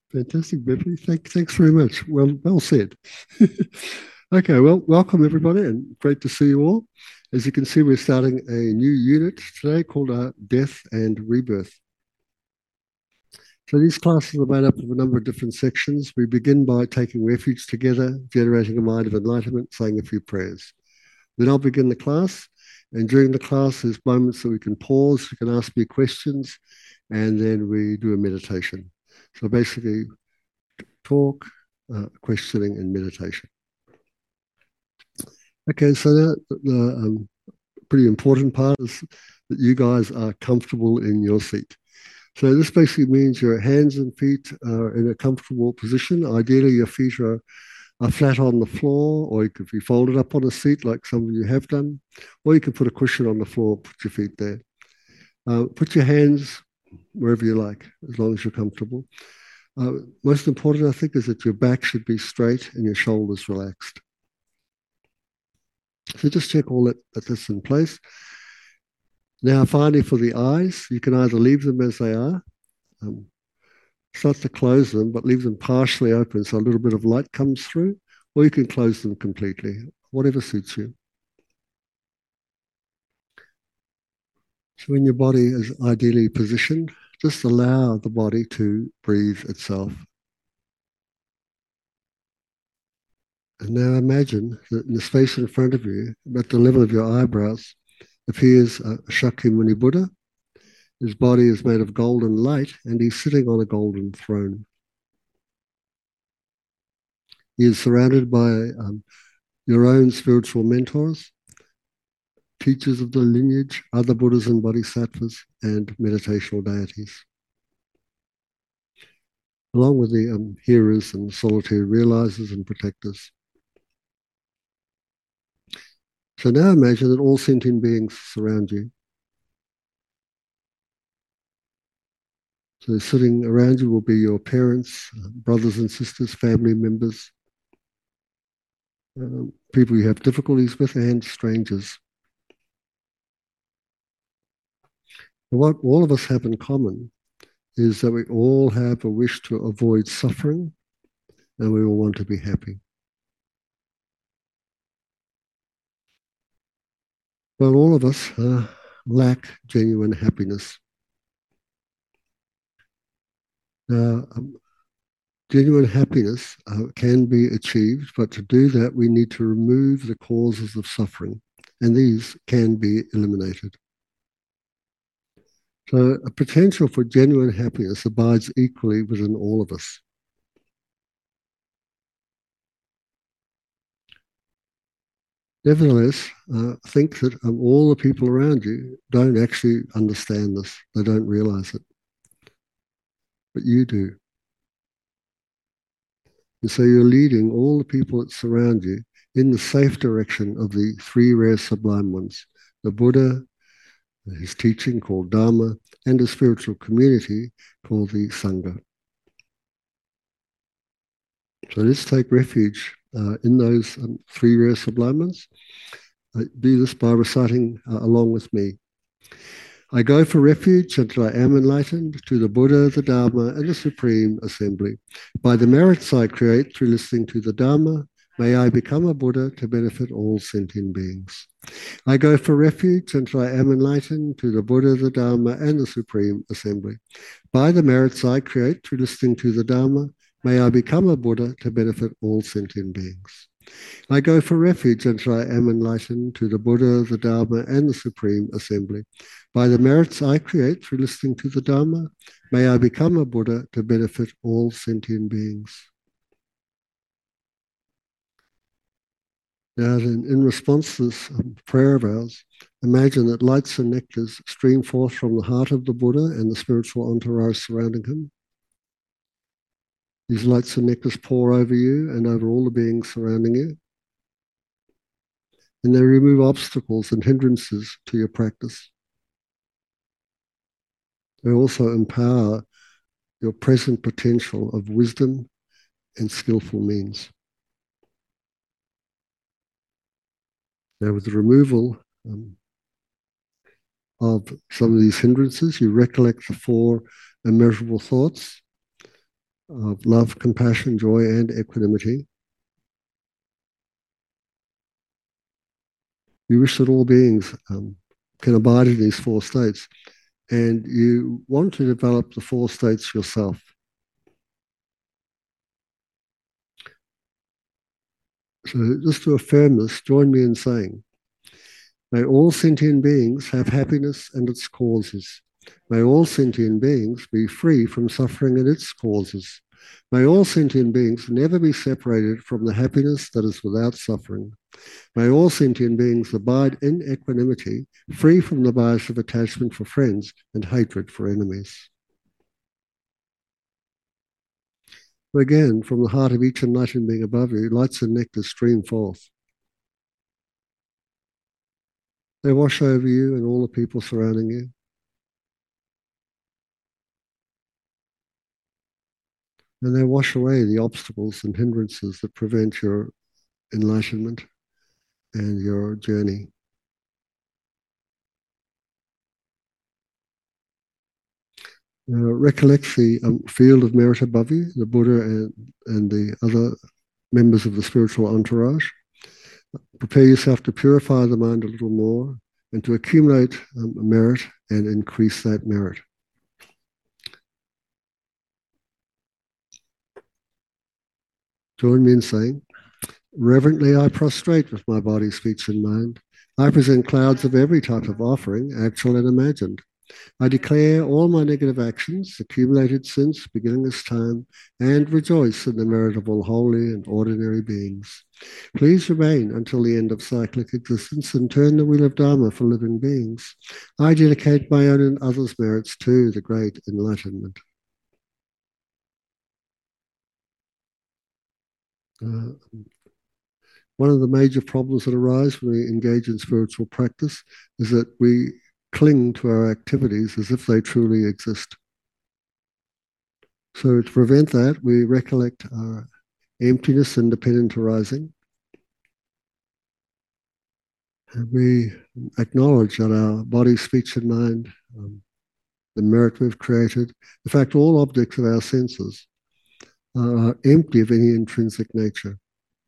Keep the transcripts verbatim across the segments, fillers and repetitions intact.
Fantastic, Beverly. Thank, thanks very much. Well, well said. Okay, well, welcome everybody, and great to see you all. As you can see, we're starting a new unit today called uh, Death and Rebirth. So these classes are made up of a number of different sections. We begin by taking refuge together, generating a mind of enlightenment, saying a few prayers. Then I'll begin the class, and during the class, there's moments that we can pause, you can ask me questions, and then we do a meditation. So basically, talk, uh, questioning, and meditation. Okay, so the, the um, pretty important part is that you guys are comfortable in your seat. So this basically means your hands and feet are in a comfortable position. Ideally, your feet are, are flat on the floor, or you could be folded up on a seat like some of you have done, or you can put a cushion on the floor, put your feet there. Uh, put your hands wherever you like, as long as you're comfortable. Uh, most important, I think, is that your back should be straight and your shoulders relaxed. So just check all that, that that's in place. Now, finally, for the eyes, you can either leave them as they are, um, start to close them, but leave them partially open so a little bit of light comes through, or you can close them completely, whatever suits you. So when your body is ideally positioned, just allow the body to breathe itself. And now imagine that in the space in front of you, at the level of your eyebrows, appears a Shakyamuni Buddha. His body is made of golden light, and he's sitting on a golden throne. He is surrounded by um, your own spiritual mentors, teachers of the lineage, other Buddhas and Bodhisattvas, and meditational deities, along with the um, hearers and solitary realizers and protectors. So now imagine that all sentient beings surround you. So sitting around you will be your parents, brothers and sisters, family members, uh, people you have difficulties with, and strangers. And what all of us have in common is that we all have a wish to avoid suffering, and we all want to be happy. But all of us uh, lack genuine happiness. Now, um, genuine happiness uh, can be achieved, but to do that, we need to remove the causes of suffering, and these can be eliminated. So, a potential for genuine happiness abides equally within all of us. Nevertheless, uh, think that um, all the people around you don't actually understand this, they don't realize it, but you do. And so you're leading all the people that surround you in the safe direction of the three rare sublime ones, the Buddha, his teaching called Dharma, and a spiritual community called the Sangha. So let's take refuge uh, in those um, three rare sublime ones. Uh, do this by reciting uh, along with me. I go for refuge until I am enlightened to the Buddha, the Dharma, and the Supreme Assembly. By the merits I create through listening to the Dharma, may I become a Buddha to benefit all sentient beings. I go for refuge until I am enlightened to the Buddha, the Dharma, and the Supreme Assembly. By the merits I create through listening to the Dharma, may I become a Buddha to benefit all sentient beings. I go for refuge until I am enlightened to the Buddha, the Dharma, and the Supreme Assembly. By the merits I create through listening to the Dharma, may I become a Buddha to benefit all sentient beings. Now, in, in response to this um, prayer of ours, imagine that lights and nectars stream forth from the heart of the Buddha and the spiritual entourage surrounding him. These lights and nectars pour over you and over all the beings surrounding you. And they remove obstacles and hindrances to your practice. They also empower your present potential of wisdom and skillful means. Now, with the removal um, of some of these hindrances, you recollect the four immeasurable thoughts. of love, compassion, joy, and equanimity. You wish that all beings um, can abide in these four states, and you want to develop the four states yourself. So just to affirm this, join me in saying, may all sentient beings have happiness and its causes. May all sentient beings be free from suffering and its causes. May all sentient beings never be separated from the happiness that is without suffering. May all sentient beings abide in equanimity, free from the bias of attachment for friends and hatred for enemies. Again, from the heart of each enlightened being above you, lights and nectar stream forth. They wash over you and all the people surrounding you. And they wash away the obstacles and hindrances that prevent your enlightenment and your journey. Now, recollect the um, field of merit above you, the Buddha and, and the other members of the spiritual entourage. Prepare yourself to purify the mind a little more and to accumulate um, merit and increase that merit. Join me in saying, reverently I prostrate with my body, speech, and mind. I present clouds of every type of offering, actual and imagined. I declare all my negative actions accumulated since beginning this time and rejoice in the merit of all holy and ordinary beings. Please remain until the end of cyclic existence and turn the wheel of Dharma for living beings. I dedicate my own and others' merits to the great enlightenment. Uh, one of the major problems that arise when we engage in spiritual practice is that we cling to our activities as if they truly exist. So to prevent that, we recollect our emptiness, independent arising. And we acknowledge that our body, speech, and mind, um, the merit we've created, in fact, all objects of our senses are empty of any intrinsic nature.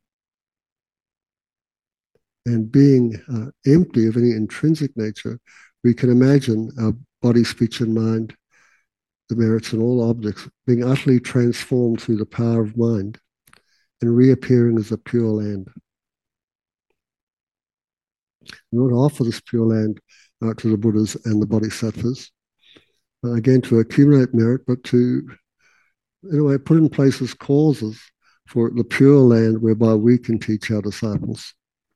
And being uh, empty of any intrinsic nature, we can imagine our body, speech, and mind, the merits in all objects, being utterly transformed through the power of mind and reappearing as a pure land. We want to offer this pure land uh, to the Buddhas and the Bodhisattvas, uh, again, to accumulate merit, but to, in a way, put in place as causes for the pure land whereby we can teach our disciples.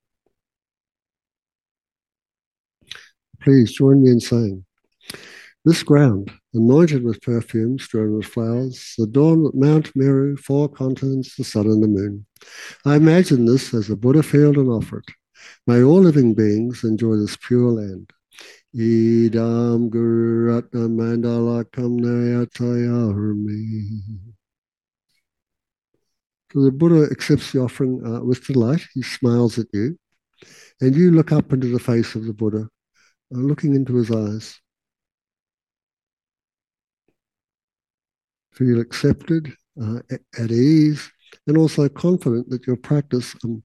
Please join me in saying, this ground, anointed with perfume, strewn with flowers, adorned with Mount Meru, four continents, the sun and the moon. I imagine this as a Buddha field and offer it. May all living beings enjoy this pure land. Idam Guru Ratna Mandalakam Nayatayarmi. So the Buddha accepts the offering uh, with delight. He smiles at you, and you look up into the face of the Buddha, uh, looking into his eyes. Feel accepted, uh, at ease, and also confident that your practice um,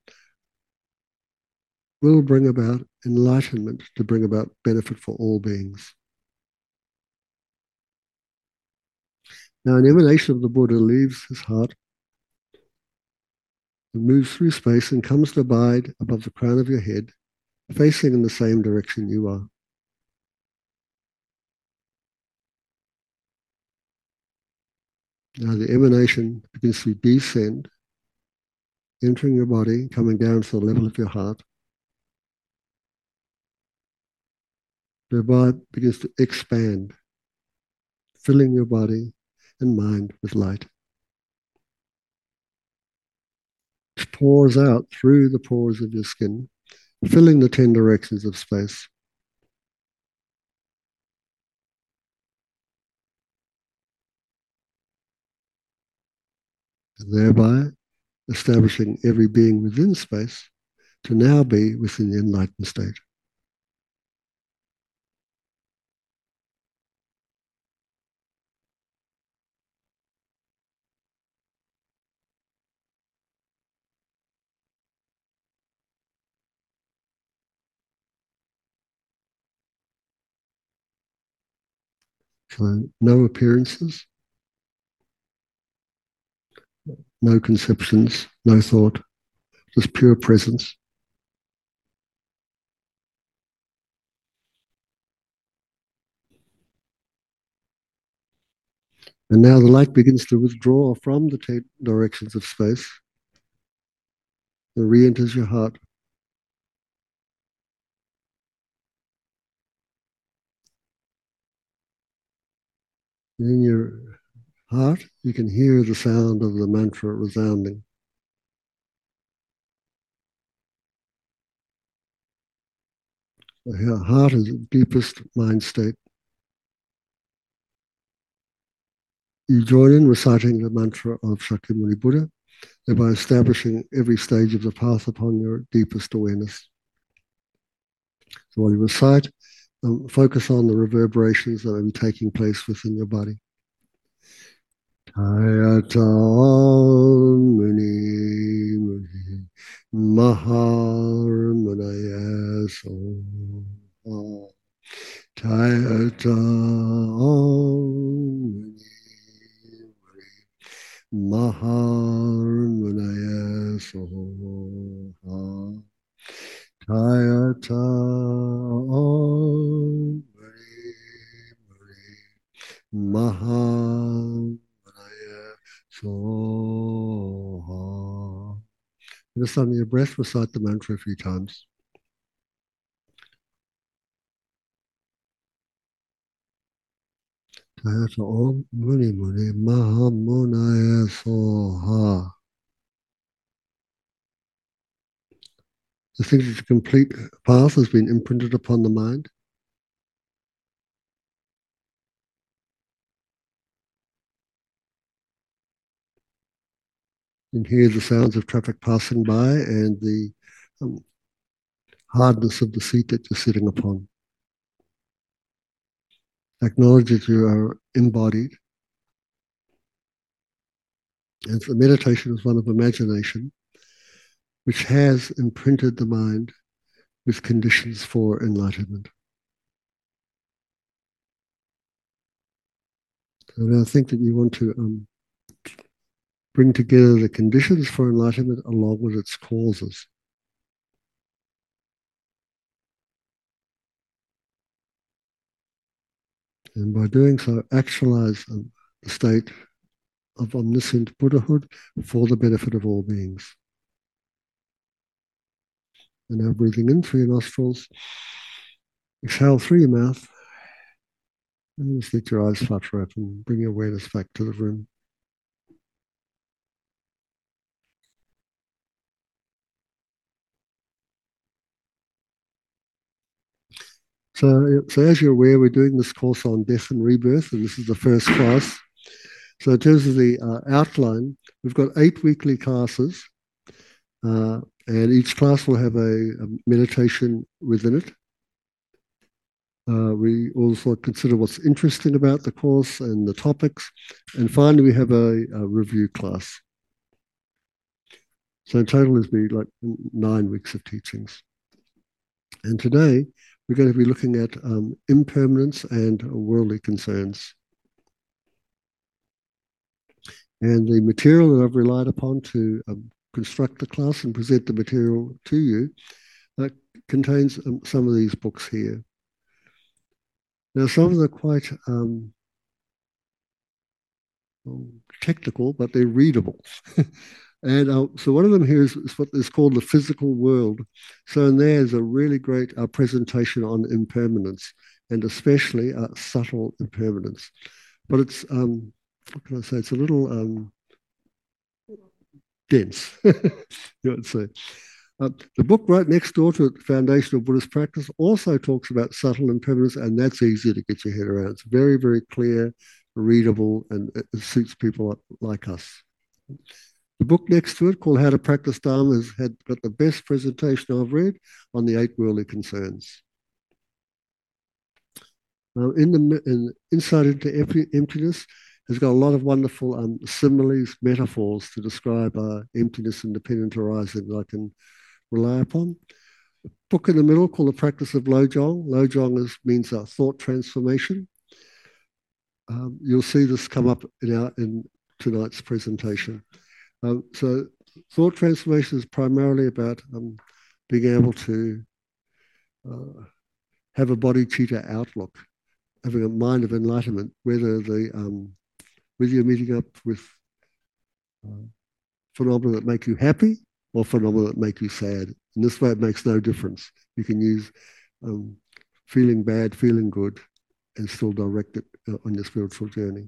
will bring about enlightenment to bring about benefit for all beings. Now, an emanation of the Buddha leaves his heart and moves through space and comes to abide above the crown of your head, facing in the same direction you are. Now, the emanation begins to descend, entering your body, coming down to the level of your heart. Thereby begins to expand, filling your body and mind with light. It pours out through the pores of your skin, filling the ten directions of space. And thereby establishing every being within space to now be within the enlightened state. So no appearances, no conceptions, no thought, just pure presence. And now the light begins to withdraw from the ten directions of space and re-enters your heart. And in your heart, you can hear the sound of the mantra resounding. The heart is the deepest mind state. You join in reciting the mantra of Shakyamuni Buddha, thereby establishing every stage of the path upon your deepest awareness. So while you recite, um, focus on the reverberations that are taking place within your body. Tayata Muni Muni Mahar Munaya Soha Tayata Muni Mahar Munaya Soha Tayata Muni Muni Mahar Soha. Just under your breath, recite the mantra a few times. Tayata Om Muni Muni Maha Munaya Soha. The thing that the complete path has been imprinted upon the mind. You can hear the sounds of traffic passing by and the um, hardness of the seat that you're sitting upon. Acknowledge that you are embodied. And so meditation is one of imagination, which has imprinted the mind with conditions for enlightenment. And I think that you want to um, bring together the conditions for enlightenment along with its causes. And by doing so, actualize um, the state of omniscient Buddhahood for the benefit of all beings. And now breathing in through your nostrils, exhale through your mouth, and just let your eyes flutter open. Bring your awareness back to the room. So, so as you're aware, we're doing this course on death and rebirth, and this is the first class. So in terms of the uh, outline, we've got eight weekly classes, uh, and each class will have a, a meditation within it. Uh, we also consider what's interesting about the course and the topics. And finally, we have a, a review class. So in total, there's be like nine weeks of teachings. And today, we're going to be looking at um, impermanence and worldly concerns. And the material that I've relied upon to um, construct the class and present the material to you uh, contains um, some of these books here. Now, some of them are quite um, technical, but they're readable. And uh, so one of them here is, is what is called the physical world. So in there is a really great uh, presentation on impermanence, and especially uh, subtle impermanence. But it's, um, what can I say, it's a little um, dense, you would say. Uh, the book right next door to it, Foundation of Buddhist Practice, also talks about subtle impermanence, and that's easy to get your head around. It's very, very clear, readable, and it suits people like us. The book next to it, called How to Practice Dharma, has had got the best presentation I've read on the eight worldly concerns. Uh, in the in Insight into Emptiness has got a lot of wonderful um, similes, metaphors to describe uh, emptiness and dependent arising that I can rely upon. The book in the middle, called The Practice of Lojong. Lojong is, means uh, thought transformation. um, you'll see this come up in our in tonight's presentation. Um, so thought transformation is primarily about um, being able to uh, have a bodhicitta outlook, having a mind of enlightenment, whether the um, whether you're meeting up with uh, phenomena that make you happy or phenomena that make you sad. In this way, it makes no difference. You can use um, feeling bad, feeling good, and still direct it uh, on your spiritual journey.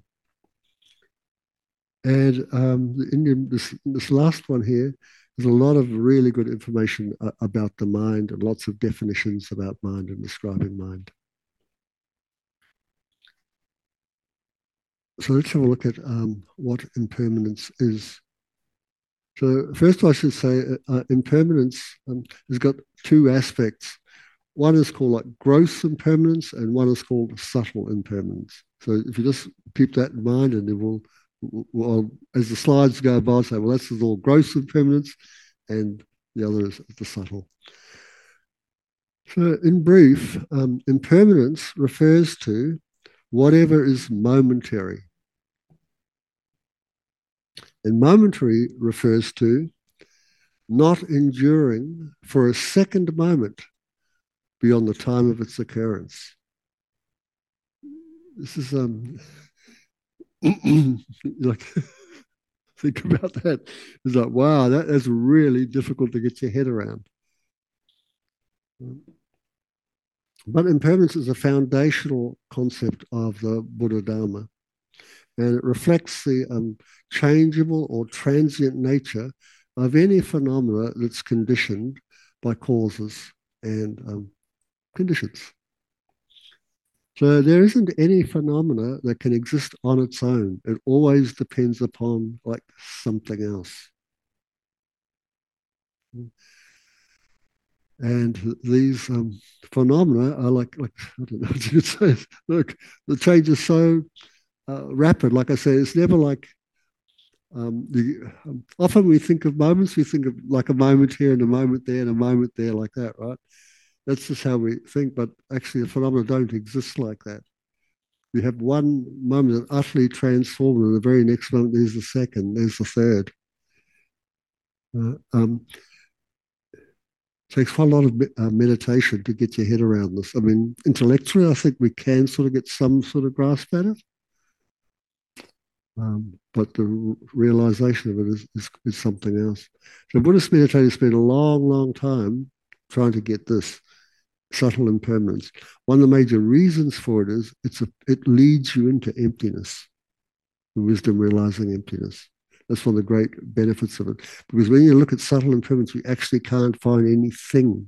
And um, in this, this last one here, there's a lot of really good information uh, about the mind and lots of definitions about mind and describing mind. So let's have a look at um, what impermanence is. So first I should say uh, uh, impermanence um, has got two aspects. One is called like gross impermanence and one is called subtle impermanence. So if you just keep that in mind, and it will, well, as the slides go by, I'll say, well, this is all gross impermanence and the other is the subtle. So in brief, um, impermanence refers to whatever is momentary. And momentary refers to not enduring for a second moment beyond the time of its occurrence. This is um like think about that. It's like, wow, that is really difficult to get your head around. But impermanence is a foundational concept of the Buddha Dharma, and it reflects the um, changeable or transient nature of any phenomena that's conditioned by causes and um, conditions. So there isn't any phenomena that can exist on its own. It always depends upon like something else. And these um, phenomena are like, like, I don't know what you could say. Look, the change is so uh, rapid. Like I say, it's never like, um, the, um, often we think of moments, we think of like a moment here and a moment there and a moment there like that, right? That's just how we think, but actually the phenomena don't exist like that. You have one moment that utterly transformed, and the very next moment there's the second, there's the third. Uh, um, it takes quite a lot of uh, meditation to get your head around this. I mean, intellectually, I think we can sort of get some sort of grasp at it. Um, but the realization of it is, is, is something else. So Buddhist meditators spend a long, long time trying to get this subtle impermanence. One of the major reasons for it is it's a, it leads you into emptiness, the wisdom realizing emptiness. That's one of the great benefits of it. Because when you look at subtle impermanence, you actually can't find anything.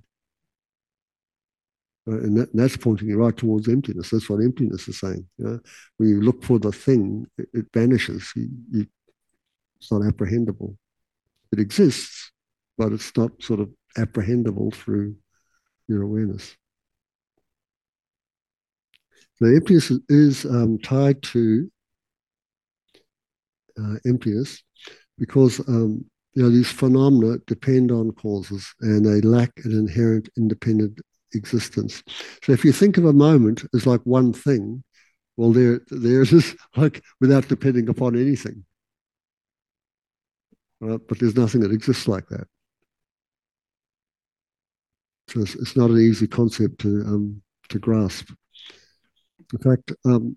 Uh, and, that, and that's pointing you right towards emptiness. That's what emptiness is saying. You know? When you look for the thing, it, it vanishes. You, you, it's not apprehendable. It exists, but it's not sort of apprehendable through your awareness. The emptiness is um, tied to uh, emptiness because um, you know these phenomena depend on causes and they lack an inherent independent existence. So if you think of a moment as like one thing, well, there there it is, like without depending upon anything. Right? But there's nothing that exists like that. So it's, it's not an easy concept to um, to grasp. In fact, um,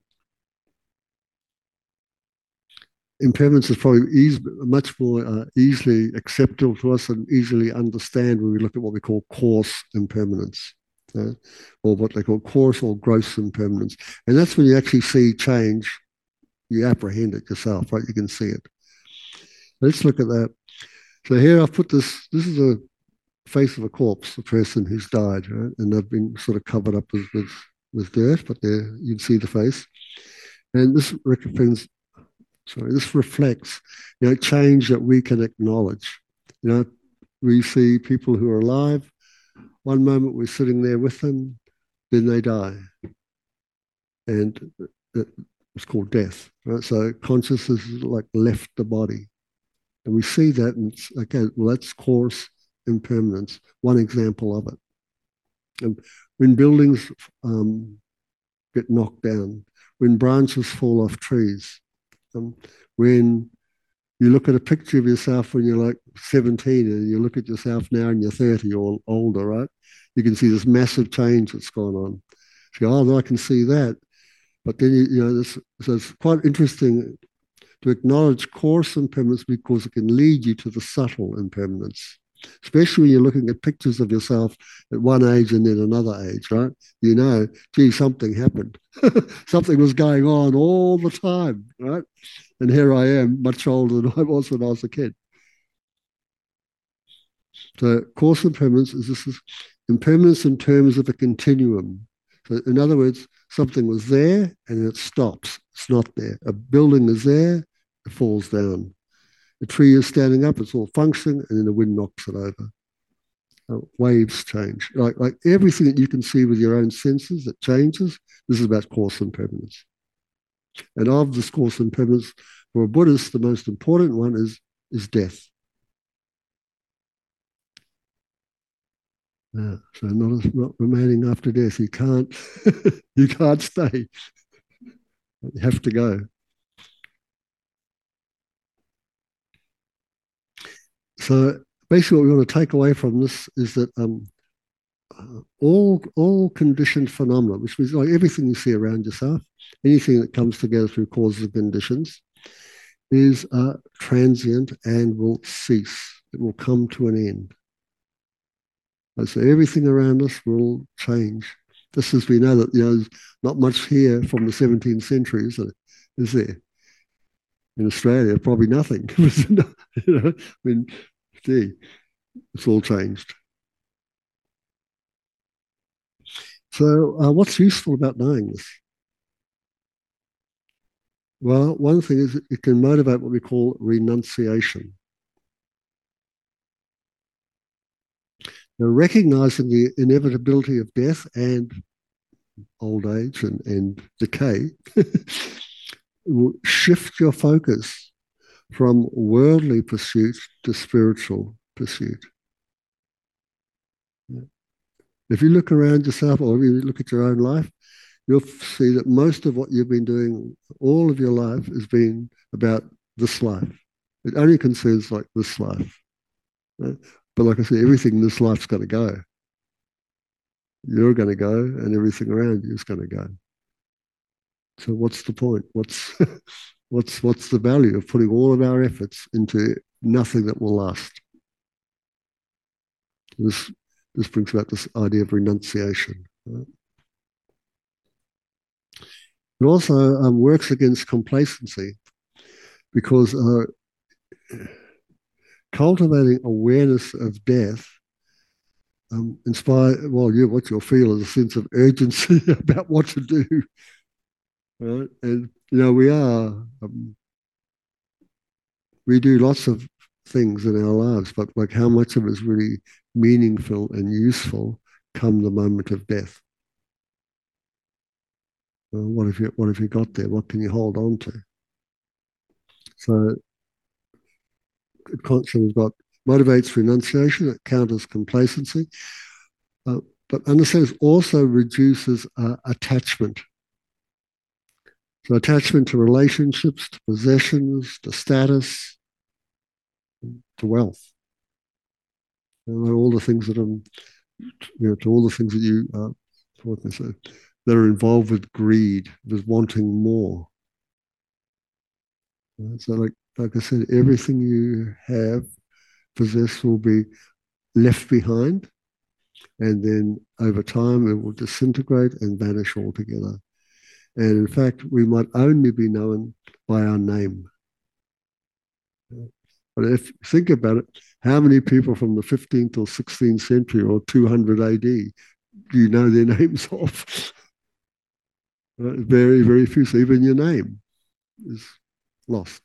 impermanence is probably easy, much more uh, easily acceptable to us and easily understand when we look at what we call coarse impermanence, uh, or what they call coarse or gross impermanence. And that's when you actually see change, you apprehend it yourself, right? You can see it. Let's look at that. So here I've put this, this is a face of a corpse, a person who's died, right? And they've been sort of covered up with, with, with dirt, but there you can see the face. And this represents Sorry, this reflects, you know, change that we can acknowledge. You know, we see people who are alive. One moment we're sitting there with them, then they die, and it's called death. Right? So consciousness is like left the body, and we see that, and it's okay. Well, that's coarse impermanence. One example of it. And when buildings um, get knocked down, when branches fall off trees, um, when you look at a picture of yourself when you're like seventeen and you look at yourself now and you're thirty or older, right? You can see this massive change that's gone on. You go, oh, I can see that. But then, you, you know, this, so it's quite interesting to acknowledge coarse impermanence because it can lead you to the subtle impermanence, especially when you're looking at pictures of yourself at one age and then another age, right? You know, gee, something happened. Something was going on all the time, right? And here I am, much older than I was when I was a kid. So coarse impermanence is this is impermanence in terms of a continuum. So in other words, something was there and it stops. It's not there. A building is there, it falls down. A tree is standing up, it's all functioning, and then the wind knocks it over. Uh, waves change. Like, like everything that you can see with your own senses that changes, this is about coarse impermanence. And of this coarse impermanence, for a Buddhist, the most important one is, is death. Yeah, so not, not remaining after death. You can't, you can't stay. You have to go. So basically, what we want to take away from this is that um, uh, all all conditioned phenomena, which means like everything you see around yourself, anything that comes together through causes and conditions, is uh, transient and will cease. It will come to an end. And so everything around us will change. Just as we know that you know there's not much here from the seventeenth century, is, it, is there? In Australia, probably nothing. You know, I mean, gee, it's all changed. So, uh, what's useful about knowing this? Well, one thing is it can motivate what we call renunciation. Now, recognizing the inevitability of death and old age and, and decay will shift your focus from worldly pursuit to spiritual pursuit. If you look around yourself or you look at your own life, you'll see that most of what you've been doing all of your life has been about this life. It only concerns like this life. Right? But like I said, everything in this life's got to go. You're going to go and everything around you is going to go. So what's the point? What's what's what's the value of putting all of our efforts into nothing that will last? This this brings about this idea of renunciation. Right? It also um, works against complacency because uh, cultivating awareness of death um, inspire well, you what you'll feel is a sense of urgency about what to do. Right? And you know we are um, we do lots of things in our lives, but like how much of it is really meaningful and useful come the moment of death? Well, what have you what have you got there? What can you hold on to? So so we've got motivates renunciation, it counters complacency, uh, but understand it also reduces uh, attachment. So attachment to relationships, to possessions, to status, to wealth, and all the things that are, you know, to all the things that you uh, what can I say, that are involved with greed, with wanting more. So, like like I said, everything you have possess will be left behind, and then over time it will disintegrate and vanish altogether. And in fact, we might only be known by our name. But if you think about it, how many people from the fifteenth or sixteenth century or two hundred A D do you know their names of? Very, very few. So even your name is lost.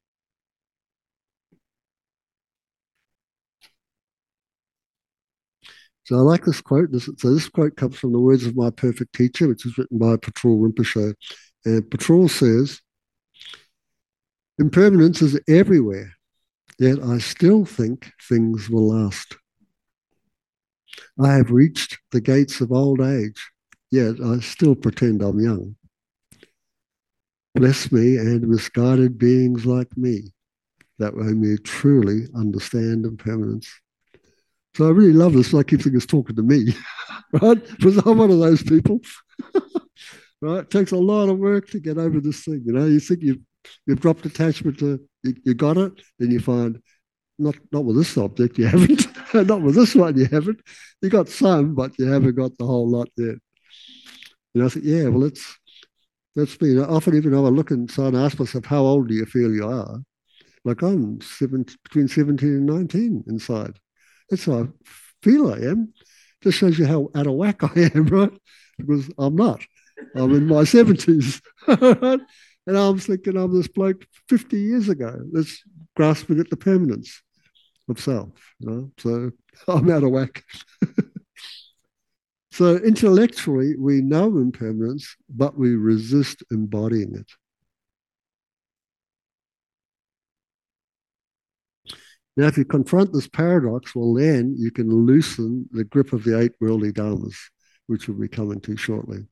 So I like this quote. This, so this quote comes from the words of my perfect teacher, which is written by Patrul Rinpoche. And Patrul says, impermanence is everywhere, yet I still think things will last. I have reached the gates of old age, yet I still pretend I'm young. Bless me and misguided beings like me, that way may truly understand impermanence. So I really love this. I keep thinking it's talking to me, right? Because I'm one of those people, right? It takes a lot of work to get over this thing. You know, you think you've, you've dropped attachment to, you, you got it, then you find, not, not with this object, you haven't. Not with this one, you haven't. You got some, but you haven't got the whole lot yet. You know, I think, yeah, well, it's, that's me. Often, even though I look inside and ask myself, how old do you feel you are? Like I'm seven, between seventeen and nineteen inside. That's how I feel I am. Just shows you how out of whack I am, right? Because I'm not. I'm in my seventies. Right? And I'm thinking I'm this bloke fifty years ago that's grasping at the permanence of self. You know? So I'm out of whack. So intellectually, we know impermanence, but we resist embodying it. Now, if you confront this paradox, well, then you can loosen the grip of the eight worldly dharmas, which we'll be coming to shortly.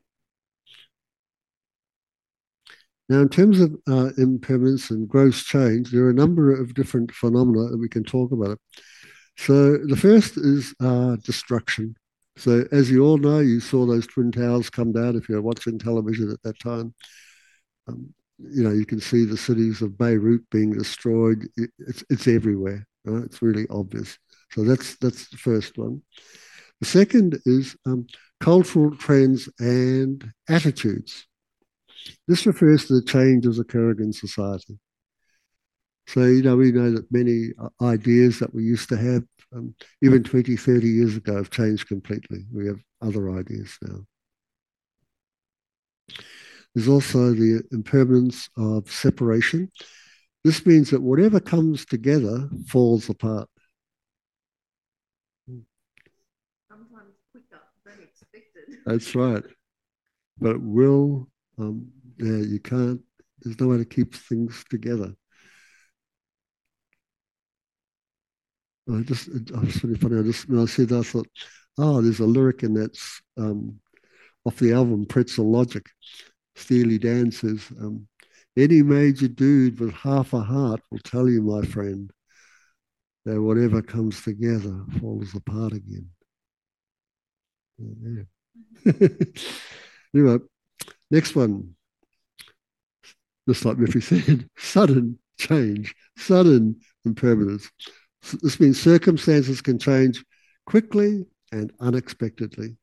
Now, in terms of uh, impermanence and gross change, there are a number of different phenomena that we can talk about. So the first is uh, destruction. So as you all know, you saw those Twin Towers come down if you were watching television at that time. Um, you know, you can see the cities of Beirut being destroyed. It, it's, it's everywhere, right? It's really obvious. So that's, that's the first one. The second is um, cultural trends and attitudes. This refers to the changes occurring in society. So, you know, we know that many ideas that we used to have, um, even twenty, thirty years ago, have changed completely. We have other ideas now. There's also the impermanence of separation. This means that whatever comes together falls apart. Sometimes quicker than expected. That's right. But it will, um, yeah, you can't, there's no way to keep things together. I just, it, oh, it's really funny. I just, when I said that, I thought, oh, there's a lyric in that's um, off the album Pretzel Logic. Steely Dan says, um, any major dude with half a heart will tell you, my friend, that whatever comes together falls apart again. Yeah. Anyway, next one. Just like Murphy said, sudden change, sudden impermanence. This means circumstances can change quickly and unexpectedly.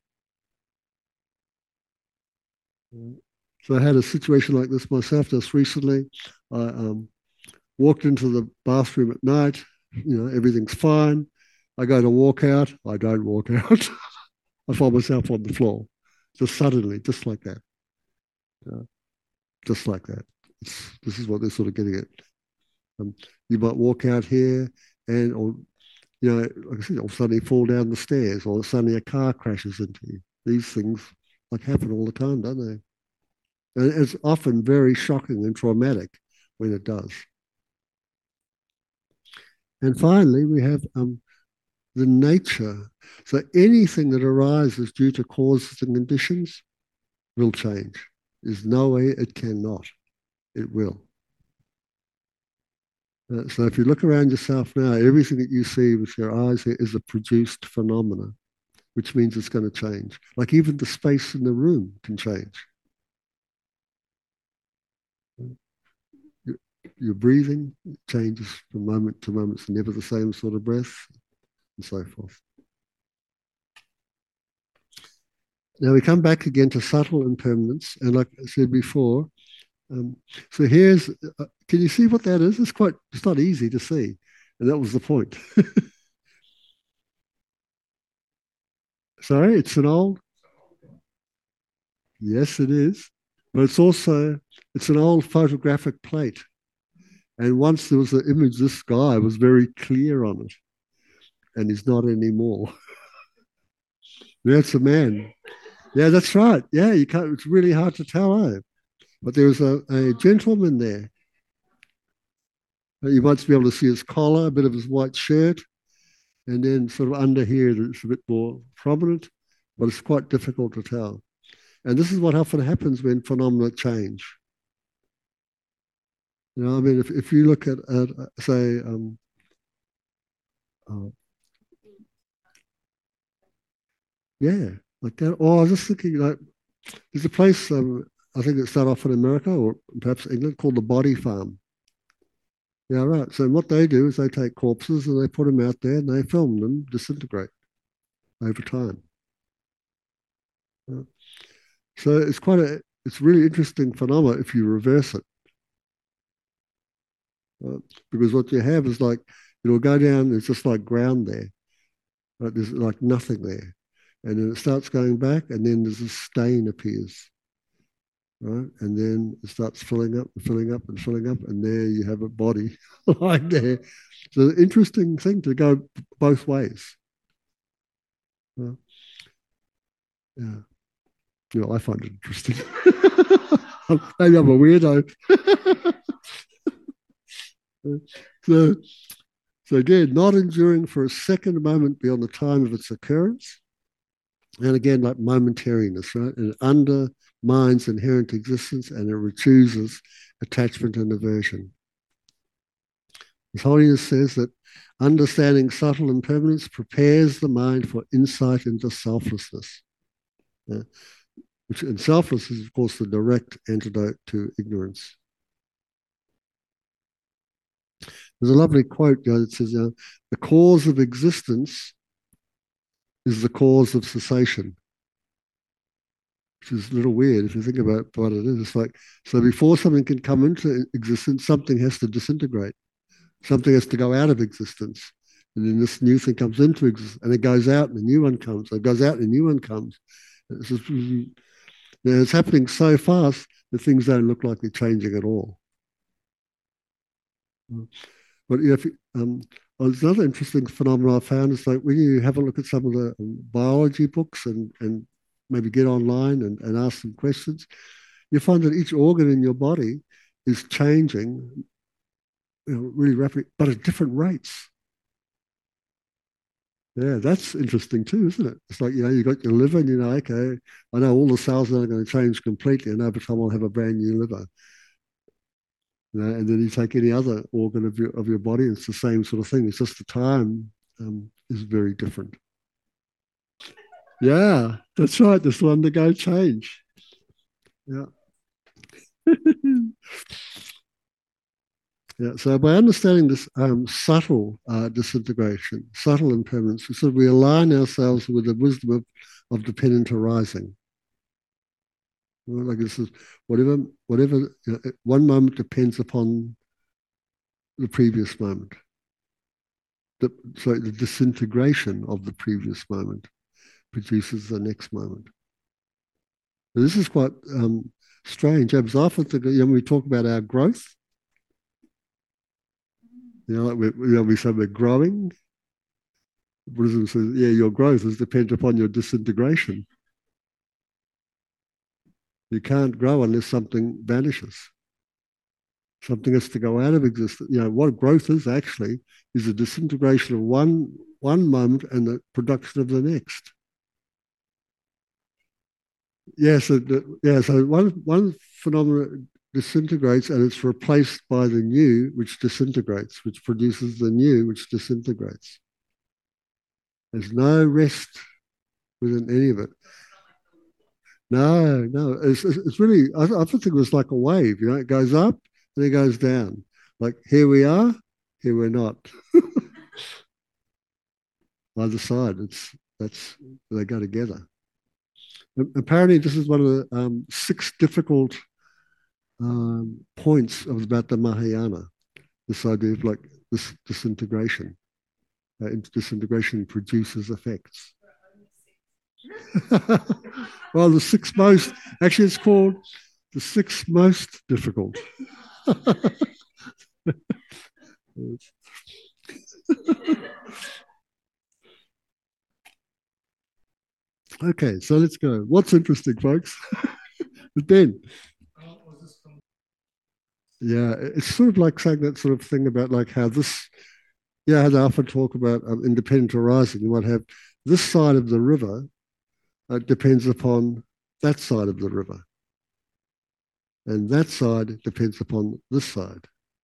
So I had a situation like this myself just recently. I um, walked into the bathroom at night. You know, everything's fine. I go to walk out. I don't walk out. I find myself on the floor, just suddenly, just like that. Uh, just like that. It's, this is what they're sort of getting at. Um, you might walk out here and, or, you know, like I said, all of a sudden you fall down the stairs, or suddenly a car crashes into you. These things like happen all the time, don't they? And it's often very shocking and traumatic when it does. And finally, we have um, the nature. So anything that arises due to causes and conditions will change. There's no way it cannot. It will. Uh, so if you look around yourself now, everything that you see with your eyes is a produced phenomena, which means it's going to change. Like even the space in the room can change. Your, your breathing changes from moment to moment. It's never the same sort of breath, and so forth. Now we come back again to subtle impermanence, and like I said before, um, so here's, uh, can you see what that is? It's quite, it's not easy to see, and that was the point. Sorry, it's an old, yes, it is, but it's also, it's an old photographic plate. And once there was an image, this guy was very clear on it, and he's not anymore. That's a man. Yeah, that's right. Yeah, you can't, it's really hard to tell, eh? But there was a, a gentleman there. You might be able to see his collar, a bit of his white shirt, and then sort of under here, it's a bit more prominent, but it's quite difficult to tell. And this is what often happens when phenomena change. You know, I mean, if, if you look at, at uh, say, um, uh, yeah, like that. Or I was just thinking, like, there's a place, um, I think it started off in America or perhaps England called the Body Farm. Yeah, right. So what they do is they take corpses and they put them out there and they film them disintegrate over time. Yeah. So it's quite a, it's really interesting phenomena if you reverse it. Right? Because what you have is like, it'll go down, it's just like ground there. Right? There's like nothing there. And then it starts going back and then there's a stain appears. Right? And then it starts filling up and filling up and filling up, and there you have a body lying there. So an interesting thing to go both ways. Yeah. Yeah. You know, I find it interesting. Maybe I'm a weirdo. so, so again, not enduring for a second moment beyond the time of its occurrence. And again, like momentariness, right? It undermines inherent existence and it reduces attachment and aversion. His Holiness says that understanding subtle impermanence prepares the mind for insight into selflessness. Yeah. Which, and selflessness is, of course, the direct antidote to ignorance. There's a lovely quote, you know, that says, you know, the cause of existence is the cause of cessation, which is a little weird if you think about what it is. It's like, so before something can come into existence, something has to disintegrate. Something has to go out of existence. And then this new thing comes into existence, and it goes out, and a new one comes. It goes out, and a new one comes. It's, just, you know, it's happening so fast that things don't look like they're changing at all. But you know, if you, um, well, there's another interesting phenomenon I found is like when you have a look at some of the um, biology books and and maybe get online and, and ask some questions, you find that each organ in your body is changing, you know, really rapidly, but at different rates. Yeah, that's interesting too, isn't it? It's like, you know, you got your liver and you know, okay, I know all the cells are going to change completely and over time I'll have a brand new liver. You know, and then you take any other organ of your of your body, it's the same sort of thing. It's just the time um, is very different. Yeah, that's right. This will undergo change. Yeah. Yeah. So by understanding this um, subtle uh, disintegration, subtle impermanence, we sort of we align ourselves with the wisdom of, of dependent arising. You know, like this is whatever whatever you know, one moment depends upon the previous moment. The, so the disintegration of the previous moment produces the next moment. Now, this is quite um, strange. I was often thinking, you know, when we talk about our growth, you know, like we, you know, we say we're growing. Buddhism says, yeah, your growth is dependent upon your disintegration. You can't grow unless something vanishes. Something has to go out of existence. You know, what growth is actually is the disintegration of one one moment and the production of the next. Yes, yeah, so, yeah, so one one phenomenon disintegrates and it's replaced by the new, which disintegrates, which produces the new, which disintegrates. There's no rest within any of it. No, no, it's, it's really, I, I think it was like a wave, you know, it goes up and it goes down. Like here we are, here we're not. Either side, it's, that's, they go together. Apparently, this is one of the um, six difficult um, points of about the Mahayana, this idea of like this disintegration. Uh, disintegration produces effects. Well, the six most, actually, it's called the six most difficult. Okay, so let's go. What's interesting, folks? Ben. Yeah, it's sort of like saying that sort of thing about like how this, yeah, they often talk about um, independent arising. You might have this side of the river uh, depends upon that side of the river. And that side depends upon this side.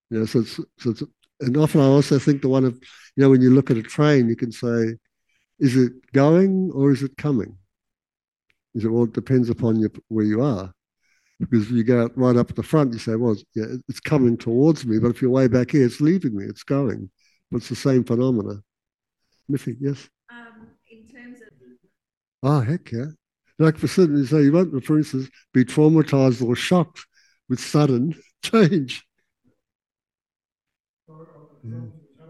You know, so it's, so it's, and often I also think the one of, you know, when you look at a train, you can say, is it going or is it coming? Is it, well, it depends upon your, where you are. Because if you go right up at the front, you say, well, yeah, it's coming towards me. But if you're way back here, it's leaving me, it's going. But it's the same phenomena. Miffy, yes? Um, in terms of Oh, heck yeah. Like for certain, so you won't, for instance, be traumatized or shocked with sudden change. Yeah.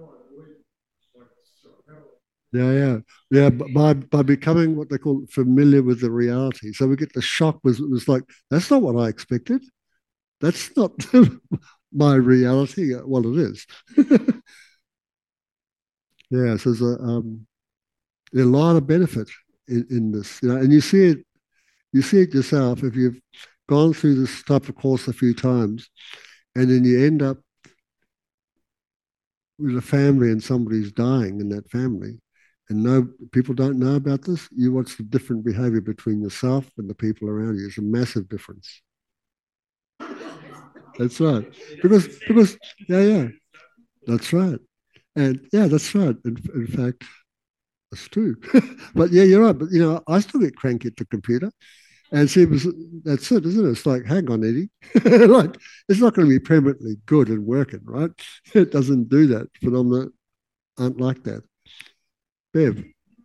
Yeah, yeah, yeah. By by becoming what they call familiar with the reality, so we get the shock. Was was like that's not what I expected. That's not my reality. Well, it is. Yeah, so there's a um, a lot of benefit in, in this, you know, and you see it. You see it yourself if you've gone through this type of course a few times, and then you end up with a family and somebody's dying in that family, and no people don't know about this. You watch the different behavior between yourself and the people around you. It's a massive difference. That's right. Because because yeah, yeah, that's right. And yeah, that's right. In, in fact, that's true. But yeah, you're right. But you know, I still get cranky at the computer. And see, it was, that's it, isn't it? It's like, hang on, Eddie. Like, it's not going to be permanently good and working, right? It doesn't do that. Phenomena aren't like that. Bev.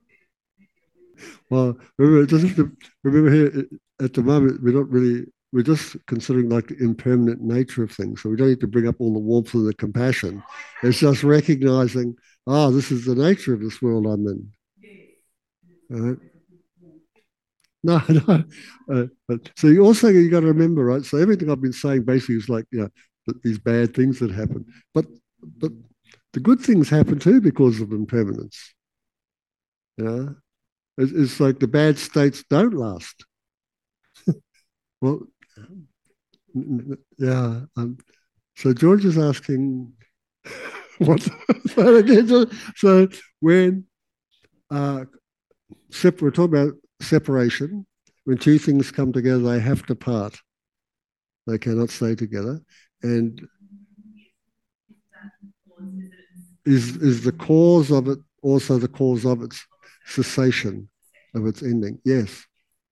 Well, remember, it doesn't have to, remember here at the moment, we're not really, we're just considering like the impermanent nature of things. So we don't need to bring up all the warmth and the compassion. It's just recognizing, ah, oh, this is the nature of this world I'm in. Right? No, no. Uh, but so you also you got to remember, right? So everything I've been saying basically is like, you know, these bad things that happen, but but the good things happen too because of impermanence. You know, it's, it's like the bad states don't last. Well, yeah. Um, so George is asking what so, again, so, so when uh, sep- we're talking about separation, when two things come together, they have to part. They cannot stay together. And is is the cause of it also the cause of its cessation, of its ending? Yes.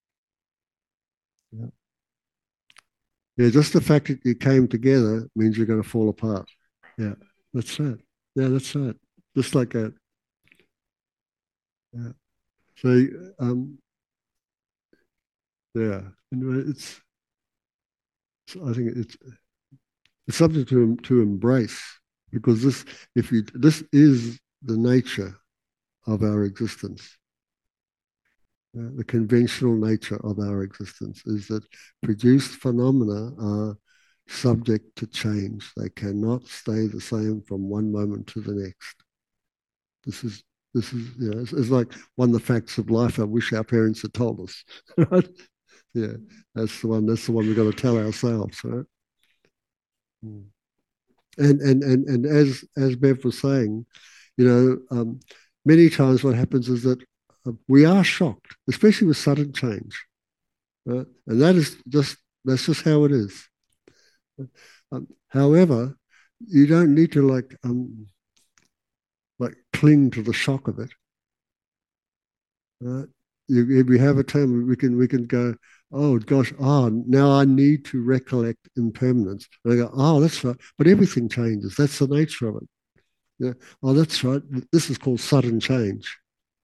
Yeah. Yeah, just the fact that you came together means you're going to fall apart. Yeah, that's right. Yeah, that's right. Just like that. Yeah. So, um, yeah, it's. I think it's it's something to to embrace because this, if you, this is the nature of our existence. Uh, the conventional nature of our existence is that produced phenomena are subject to change. They cannot stay the same from one moment to the next. This is this is you know it's, it's like one of the facts of life. I wish our parents had told us. Right? Yeah, that's the one. That's the one we've got to tell ourselves, right? Mm. And and and and as as Bev was saying, you know, um, many times what happens is that uh, we are shocked, especially with sudden change. Right? And that is just that's just how it is. Um, however, you don't need to like um like cling to the shock of it. Right? You, if we have a term, we can we can go, oh gosh, oh now I need to recollect impermanence. And I go, oh that's right, but everything changes. That's the nature of it. Yeah. Oh, that's right. This is called sudden change.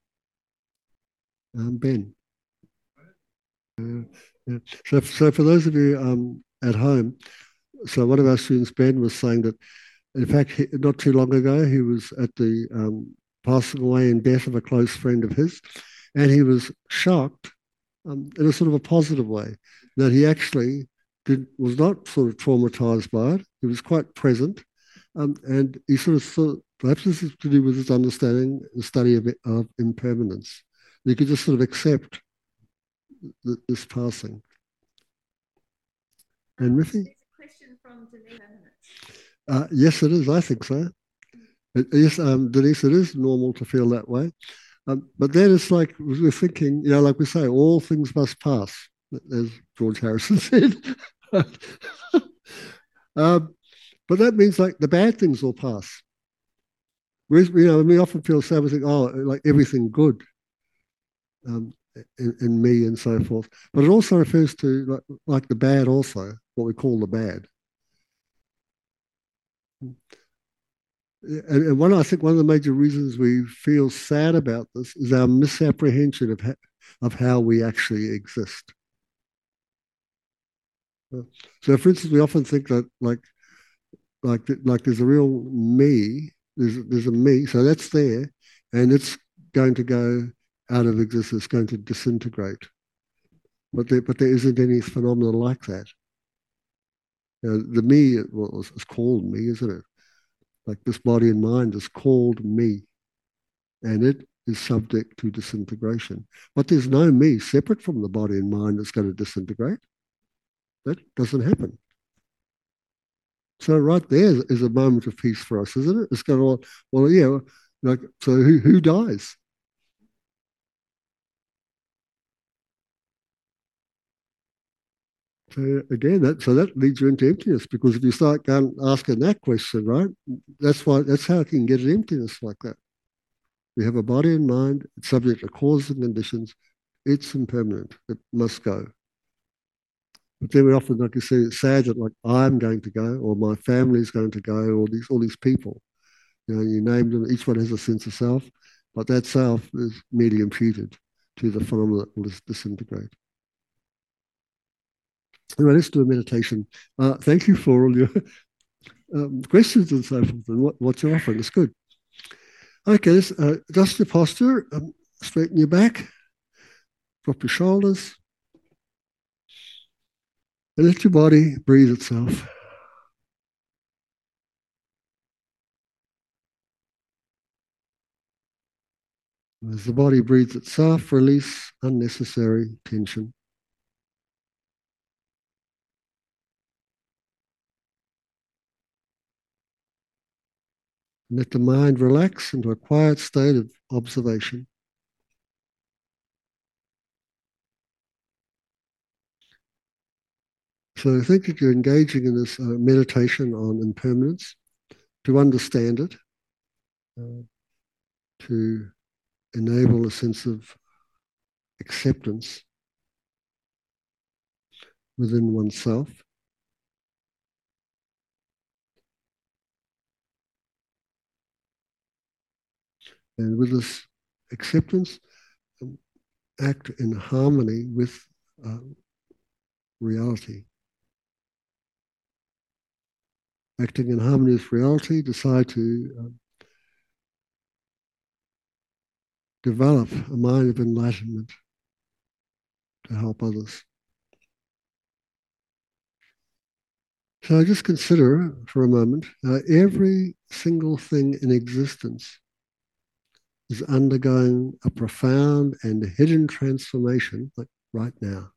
Um, Ben. Uh, yeah. So, so for those of you um, at home, so one of our students, Ben, was saying that, in fact, he, not too long ago, he was at the um, passing away in death of a close friend of his, and he was shocked um, in a sort of a positive way that he actually did was not sort of traumatized by it. He was quite present, um, and he sort of thought perhaps this is to do with his understanding, the study of, of impermanence. He could just sort of accept th- this passing. And Miffy? There's a question from Denise. Uh, yes, it is. I think so. It, yes, um, Denise, it is normal to feel that way. Um, but then it's like we're thinking, you know, like we say, all things must pass, as George Harrison said. um, But that means like the bad things will pass. Whereas, you know, we often feel sad, we think, oh, like everything good um, in, in me and so forth. But it also refers to like, like the bad also, what we call the bad. And, and one, I think one of the major reasons we feel sad about this is our misapprehension of, ha- of how we actually exist. So, for instance, we often think that like like like there's a real me, there's there's a me, so that's there, and it's going to go out of existence, going to disintegrate. But there, but there isn't any phenomena like that. You know, the me, well, it's called me, isn't it? Like this body and mind is called me, and it is subject to disintegration. But there's no me separate from the body and mind that's going to disintegrate. That doesn't happen. So right there is a moment of peace for us, isn't it? It's going, well, well, yeah, like so who who dies? So again, that so that leads you into emptiness because if you start going asking that question, right, that's why that's how you can get an emptiness like that. We have a body and mind, it's subject to causes and conditions, it's impermanent, it must go. But then we often, like you say, it's sad that like I'm going to go, or my family's going to go, or these all these people. You know, you name them, each one has a sense of self, but that self is merely imputed to the phenomena that will disintegrate. Anyway, let's do a meditation. Uh, thank you for all your um, questions and so forth, and what, what you're offering. It's good. Okay, let's uh, adjust your posture, um, straighten your back, drop your shoulders, and let your body breathe itself. As the body breathes itself, release unnecessary tension. And let the mind relax into a quiet state of observation. So think that you're engaging in this uh, meditation on impermanence to understand it, uh, to enable a sense of acceptance within oneself. And with this acceptance, um, act in harmony with uh, reality. Acting in harmony with reality, decide to um, develop a mind of enlightenment to help others. So just consider for a moment uh, every single thing in existence is undergoing a profound and hidden transformation, like right now.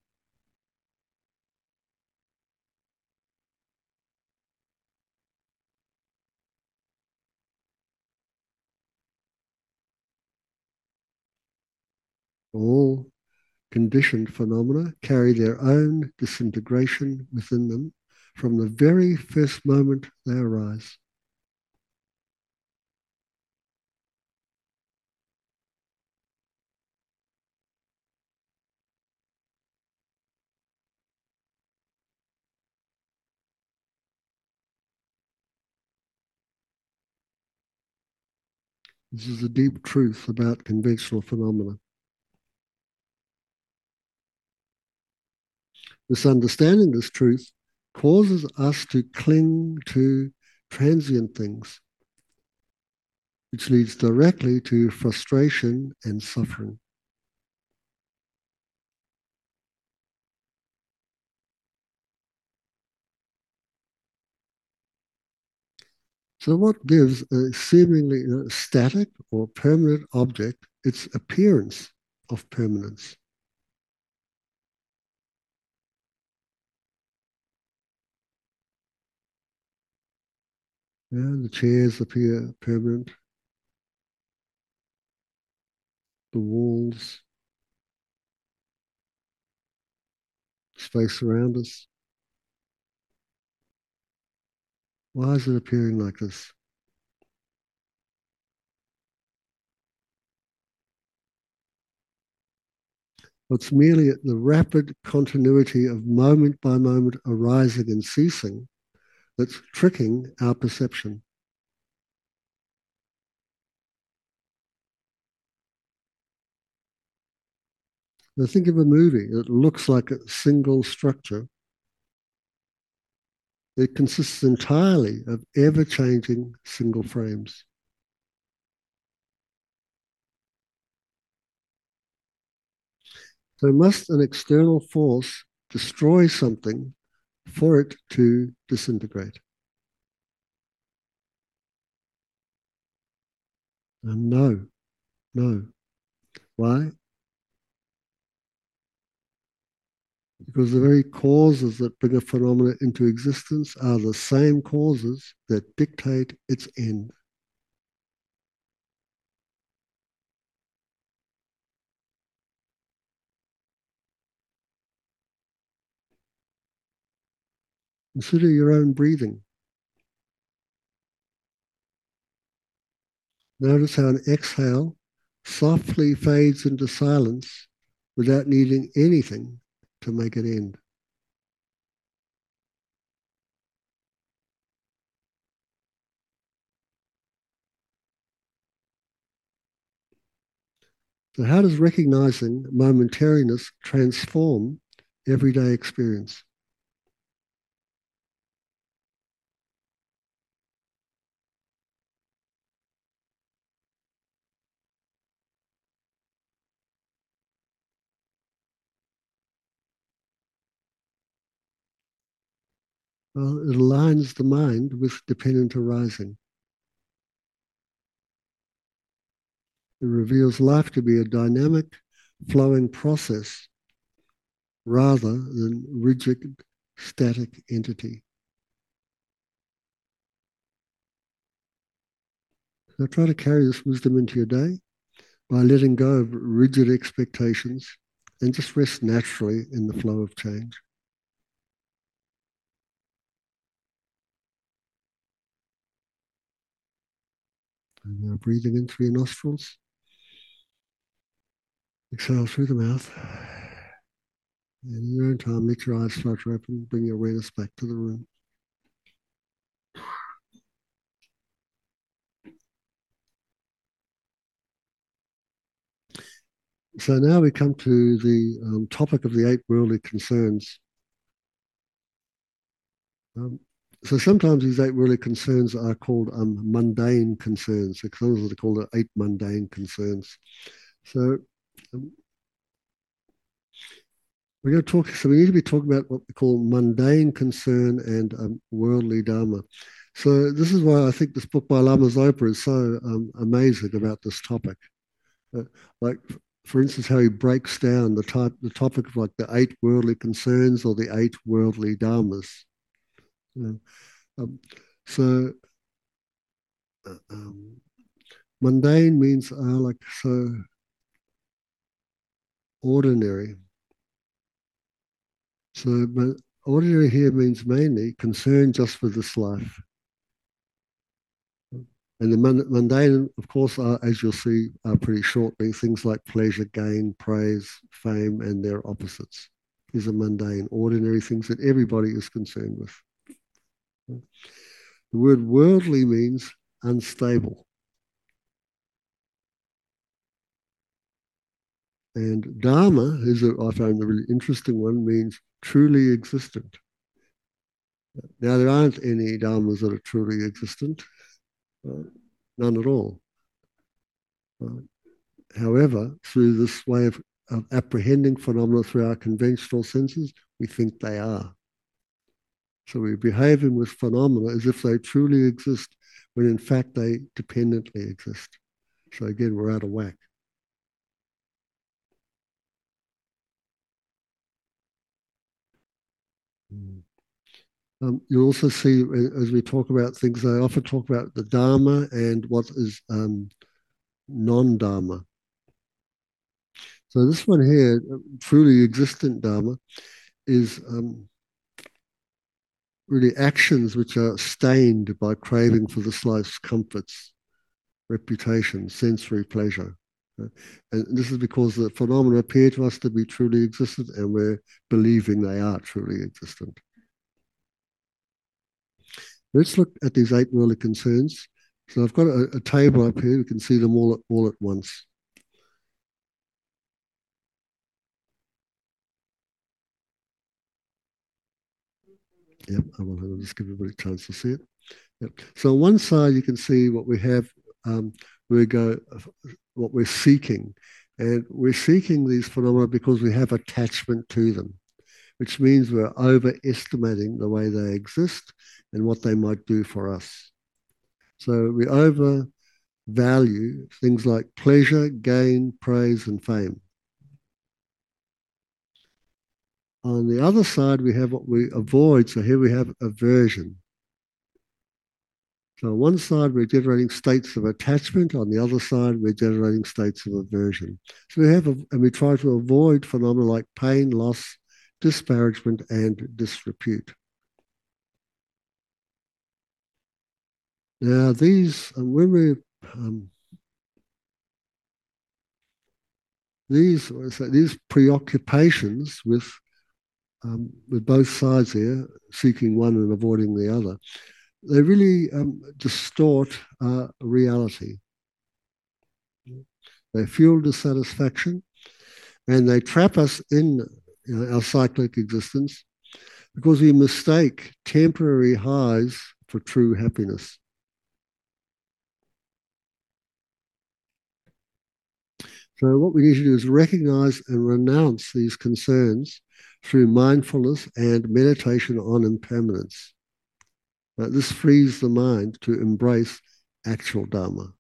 All conditioned phenomena carry their own disintegration within them from the very first moment they arise. This is a deep truth about conventional phenomena. Misunderstanding this truth causes us to cling to transient things, which leads directly to frustration and suffering. So, what gives a seemingly you know, static or permanent object its appearance of permanence? Yeah, the chairs appear permanent, the walls, space around us. Why is it appearing like this? It's merely the rapid continuity of moment by moment arising and ceasing that's tricking our perception. Now think of a movie that looks like a single structure. It consists entirely of ever-changing single frames. So must an external force destroy something for it to disintegrate? And no, no. Why? Because the very causes that bring a phenomenon into existence are the same causes that dictate its end. Consider your own breathing. Notice how an exhale softly fades into silence without needing anything to make it end. So, how does recognizing momentariness transform everyday experience? Well, it aligns the mind with dependent arising. It reveals life to be a dynamic, flowing process rather than rigid, static entity. So try to carry this wisdom into your day by letting go of rigid expectations and just rest naturally in the flow of change. And now breathing in through your nostrils, exhale through the mouth. And in your own time, let your eyes start to open, bring your awareness back to the room. So now we come to the um, topic of the eight worldly concerns. Um, so sometimes these eight worldly concerns are called um, mundane concerns. So sometimes they're called the eight mundane concerns. So um, we're going to talk, so we need to be talking about what we call mundane concern and um, worldly dharma. So this is why I think this book by Lama Zopa is so um, amazing about this topic. Uh, like, for instance, how he breaks down the type, the topic of like the eight worldly concerns or the eight worldly dharmas. You know, um, so uh, um, mundane means uh, like so ordinary. So but ordinary here means mainly concern just with this life. And the mundane, of course, are, as you'll see are pretty shortly, things like pleasure, gain, praise, fame, and their opposites. These are mundane, ordinary things that everybody is concerned with. The word worldly means unstable. And dharma is, a, I found a really interesting one, means truly existent. Now, there aren't any dharmas that are truly existent, uh, none at all. Uh, however, through this way of, of apprehending phenomena through our conventional senses, we think they are. So we're behaving with phenomena as if they truly exist, when in fact they dependently exist. So again, we're out of whack. Um, you'll also see as we talk about things, I often talk about the Dharma and what is um, non-Dharma. So this one here, truly existent Dharma, is um, really actions which are stained by craving for this life's comforts, reputation, sensory pleasure. Uh, And this is because the phenomena appear to us to be truly existent, and we're believing they are truly existent. Let's look at these eight worldly concerns. So I've got a, a table up here. You can see them all at, all at once. Yep, I will just give everybody a chance to see it. Yep. So on one side, you can see what we have. Um, we go what we're seeking, and we're seeking these phenomena because we have attachment to them, which means we're overestimating the way they exist and what they might do for us. So we overvalue things like pleasure, gain, praise, and fame. On the other side, we have what we avoid. So here we have aversion. So on one side, we're generating states of attachment. On the other side, we're generating states of aversion. So we have, a, and we try to avoid phenomena like pain, loss, disparagement, and disrepute. Now, these, um, when we, um, these, these preoccupations with Um, with both sides here, seeking one and avoiding the other, they really um, distort uh, reality. They fuel dissatisfaction, and they trap us in, you know, our cyclic existence because we mistake temporary highs for true happiness. So what we need to do is recognize and renounce these concerns through mindfulness and meditation on impermanence. Now, this frees the mind to embrace actual Dharma.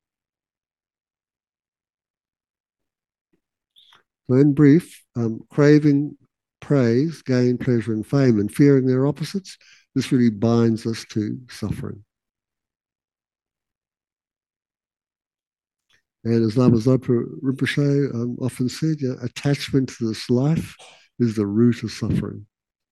So in brief, um, craving praise, gain, pleasure, and fame, and fearing their opposites, this really binds us to suffering. And as Lama Zopa Rinpoche um, often said, you know, attachment to this life is the root of suffering.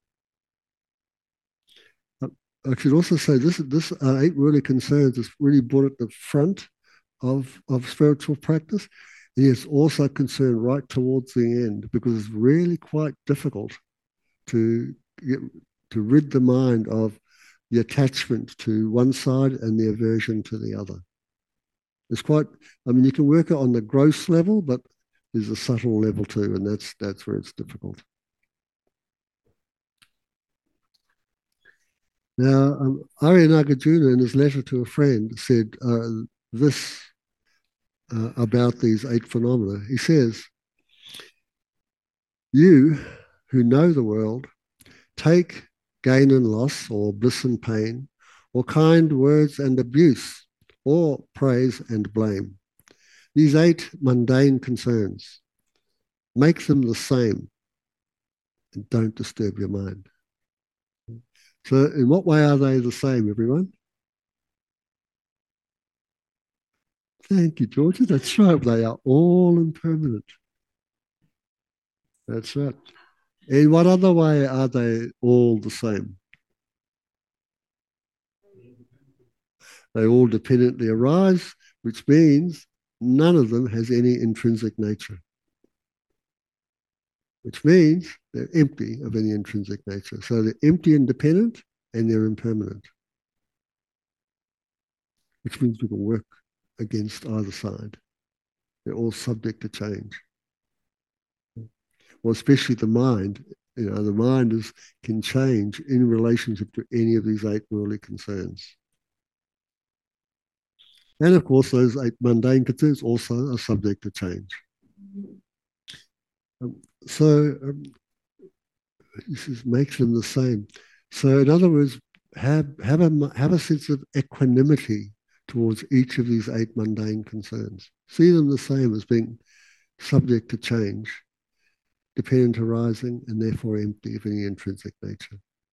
I should also say this, this uh, eight worldly concerns is really brought at the front of, of spiritual practice. And it's also concerned right towards the end because it's really quite difficult to get, to rid the mind of the attachment to one side and the aversion to the other. It's quite, I mean, you can work it on the gross level, but there's a subtle level too, and that's that's where it's difficult. Now, um, Arya Nagarjuna, in his letter to a friend, said uh, this uh, about these eight phenomena. He says, "You who know the world, take gain and loss, or bliss and pain, or kind words and abuse, or praise and blame. These eight mundane concerns, make them the same and don't disturb your mind." So in what way are they the same, everyone? Thank you, Georgia. That's right. They are all impermanent. That's right. In what other way are they all the same? They all dependently arise, which means none of them has any intrinsic nature, which means they're empty of any intrinsic nature. So they're empty and dependent, and they're impermanent, which means we can work against either side. They're all subject to change. Well, especially the mind. You know, the mind is can change in relationship to any of these eight worldly concerns. And of course, those eight mundane concerns also are subject to change. Um, so um, this makes them the same. So in other words, have, have, a, have a sense of equanimity towards each of these eight mundane concerns. See them the same as being subject to change, dependent arising, and therefore empty of any intrinsic nature.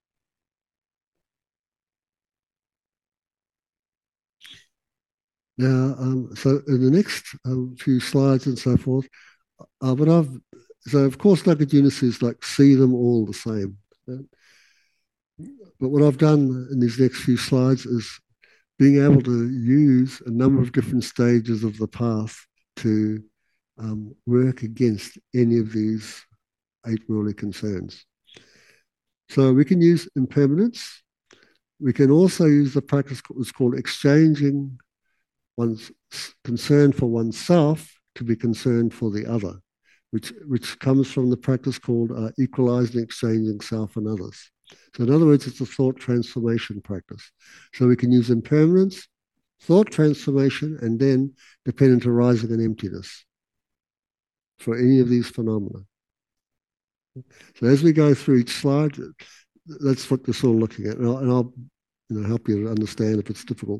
Now, um, so in the next um, few slides and so forth, uh, but I've, so of course Nagarjuna says like, see them all the same. But what I've done in these next few slides is being able to use a number of different stages of the path to um, work against any of these eight worldly concerns. So we can use impermanence. We can also use the practice that's called exchanging one's concern for oneself to be concerned for the other, which, which comes from the practice called uh, equalizing, exchanging self and others. So in other words, it's a thought transformation practice. So we can use impermanence, thought transformation, and then dependent arising and emptiness for any of these phenomena. So as we go through each slide, that's what we're sort of looking at, and I'll, and I'll you know, help you to understand if it's difficult.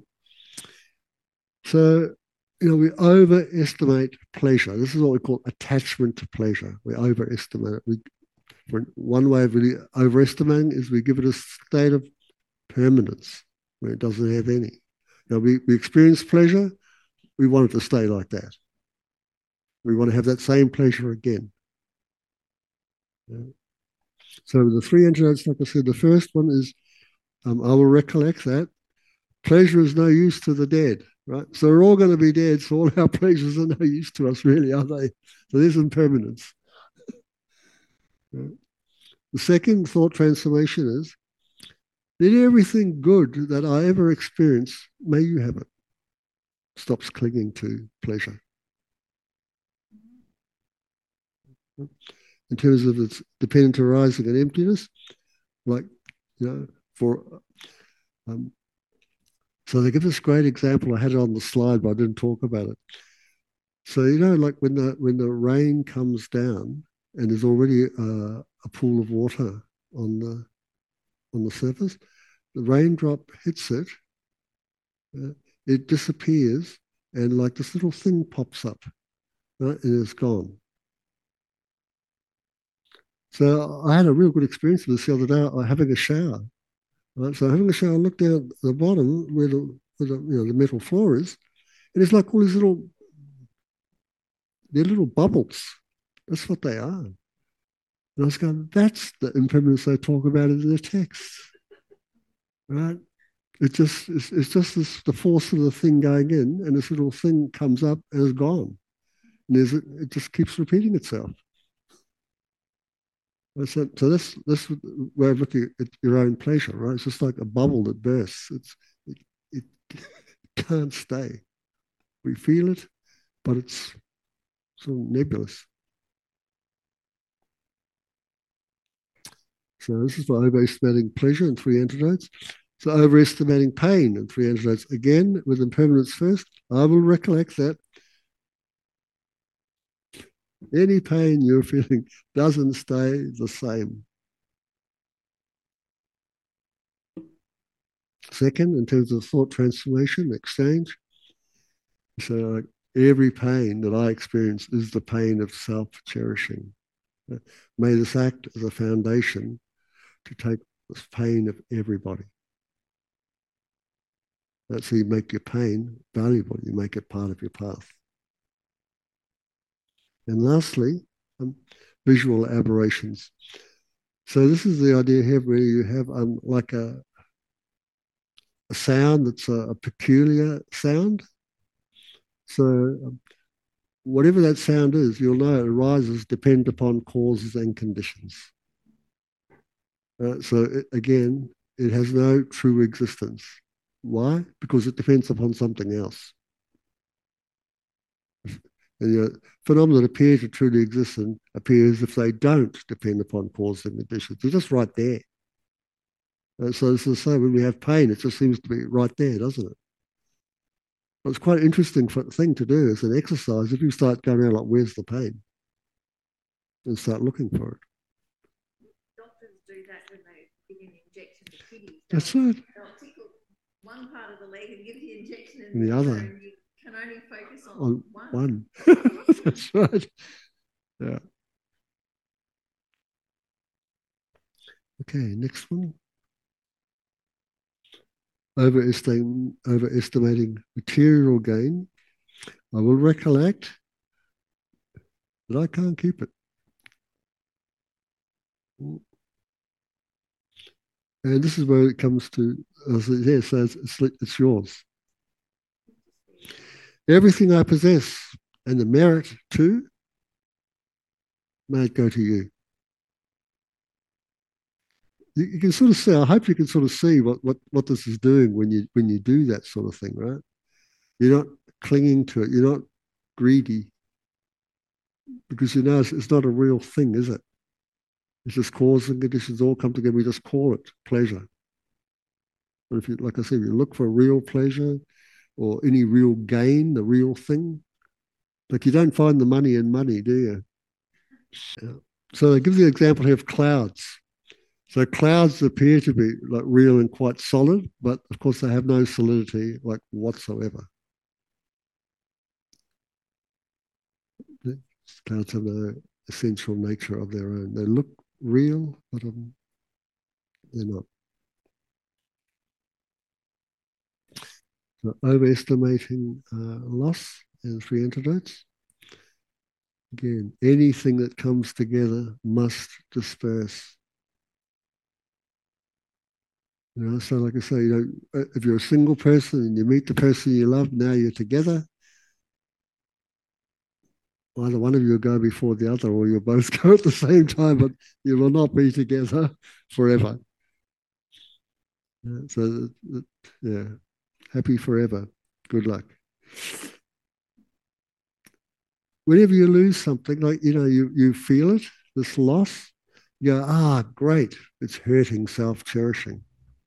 So, you know, we overestimate pleasure. This is what we call attachment to pleasure. We overestimate it. We, one way of really overestimating is we give it a state of permanence where it doesn't have any. Now, we, we experience pleasure, we want it to stay like that. We want to have that same pleasure again. Yeah. So the three antidotes, like I said, the first one is um, I will recollect that pleasure is no use to the dead, right? So we're all going to be dead, so all our pleasures are no use to us, really, are they? So there's impermanence. Yeah. The second thought transformation is, did everything good that I ever experienced, may you have it. Stops clinging to pleasure. In terms of its dependent arising and emptiness, like, you know, for, um, so they give this great example. I had it on the slide, but I didn't talk about it. So, you know, like when the, when the rain comes down and there's already a, a pool of water on the, on the surface, the raindrop hits it, uh, it disappears, and like this little thing pops up, right, and it's gone. So I had a real good experience with this the other day, having a shower. Right? So having a shower, I looked down at the bottom where the, where the, you know, the metal floor is, and it's like all these little, they're little bubbles. That's what they are. And I was going, that's the impermanence they talk about in the text, right? It just it's, it's just this, the force of the thing going in, and this little thing comes up and is gone. And there's, it just keeps repeating itself. So, so this this way of looking at your own pleasure, right? It's just like a bubble that bursts. It's it, it can't stay. We feel it, but it's sort of nebulous. So this is for overestimating pleasure and three antidotes. So overestimating pain and three antidotes. Again, with impermanence first, I will recollect that any pain you're feeling doesn't stay the same. Second, in terms of thought transformation, exchange. So like, every pain that I experience is the pain of self-cherishing. May this act as a foundation to take this pain of everybody. That's how you make your pain valuable. You make it part of your path. And lastly, um, visual aberrations. So this is the idea here where you have um, like a, a sound that's a, a peculiar sound. So um, whatever that sound is, you'll know it arises dependent upon causes and conditions. Uh, so it, again, it has no true existence. Why? Because it depends upon something else. And you know, phenomena that appear to truly exist and appear as if they don't depend upon causes and conditions. They're just right there. Uh, so it's the same when we have pain, it just seems to be right there, doesn't it? Well, it's quite an interesting thing to do as an exercise if you start going around like, where's the pain? And start looking for it. Doctors do that when they give an injection to kiddies. That's right. They'll tickle one part of the leg and give the injection in and the, the other. And you can only focus on, on one. one. That's right. Yeah. Okay, next one. Overestimating, overestimating material gain. I will recollect that I can't keep it. And this is where it comes to, as it yeah, says, it's, it's yours. Everything I possess and the merit too, may it go to you. You, you can sort of see, I hope you can sort of see what, what, what this is doing when you when you do that sort of thing, right? You're not clinging to it. You're not greedy because you know it's, it's not a real thing, is it? It's just cause and conditions all come together. We just call it pleasure. But if you, like I said, if you look for real pleasure or any real gain, the real thing, like you don't find the money in money, do you? Yeah. So I give you an example here of clouds. So clouds appear to be like real and quite solid, but of course they have no solidity like whatsoever. Clouds have no essential nature of their own. They look real, but um, they're not. So overestimating uh, loss and three antidotes. Again, anything that comes together must disperse. You know, so like I say, you know, if you're a single person and you meet the person you love, now you're together. Either one of you will go before the other, or you'll both go at the same time, but you will not be together forever. Yeah, so, yeah, happy forever. Good luck. Whenever you lose something, like, you know, you, you feel it, this loss, you go, ah, great, it's hurting self-cherishing.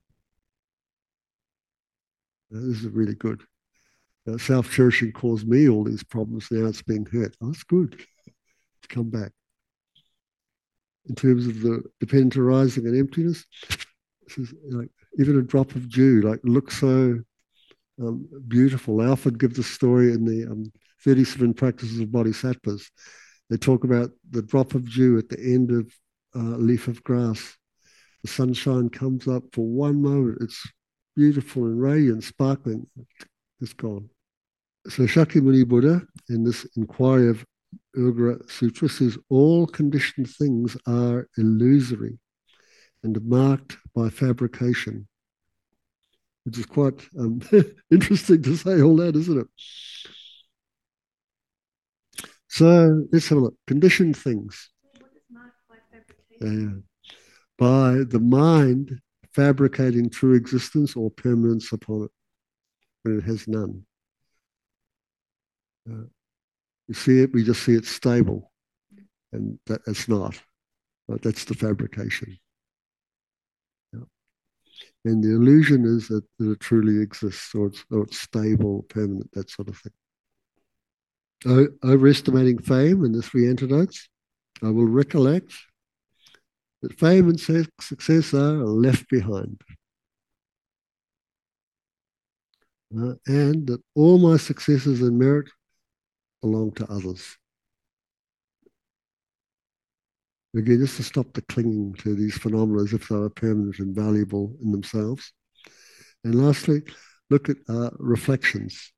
This is really good. Uh, self-cherishing caused me all these problems. Now it's being hurt. Oh, that's good. It's come back. In terms of the dependent arising and emptiness, this is like even a drop of dew, like looks so um, beautiful. I often give the story in the um, thirty-seven Practices of Bodhisattvas. They talk about the drop of dew at the end of uh, a leaf of grass. The sunshine comes up for one moment. It's beautiful and radiant, sparkling. It's gone. So Shakyamuni Buddha, in this inquiry of Urgara Sutra, says all conditioned things are illusory and marked by fabrication, which is quite um, interesting to say all that, isn't it? So let's have a look. Conditioned things. What is marked by fabrication? Uh, by the mind fabricating true existence or permanence upon it when it has none. Uh, you see it, we just see it stable, and that, it's not. But that's the fabrication. Yeah. And the illusion is that, that it truly exists, or it's, or it's stable, permanent, that sort of thing. O- overestimating fame and the three antidotes. I will recollect that fame and success are left behind. Uh, and that all my successes and merit belong to others. Again, just to stop the clinging to these phenomena as if they were permanent and valuable in themselves. And lastly, look at uh, reflections.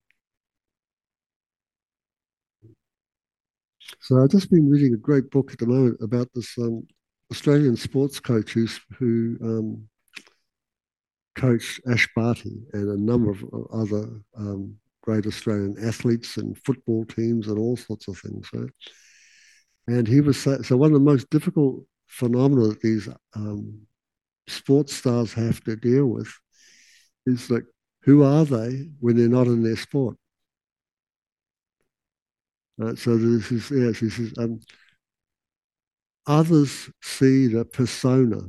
So I've just been reading a great book at the moment about this um, Australian sports coach who's, who um, coached Ash Barty and a number of other um, great Australian athletes and football teams and all sorts of things. Right? And he was so, so one of the most difficult phenomena that these um, sports stars have to deal with is like, who are they when they're not in their sport? Right? So this is, yes, this is, um, others see the persona,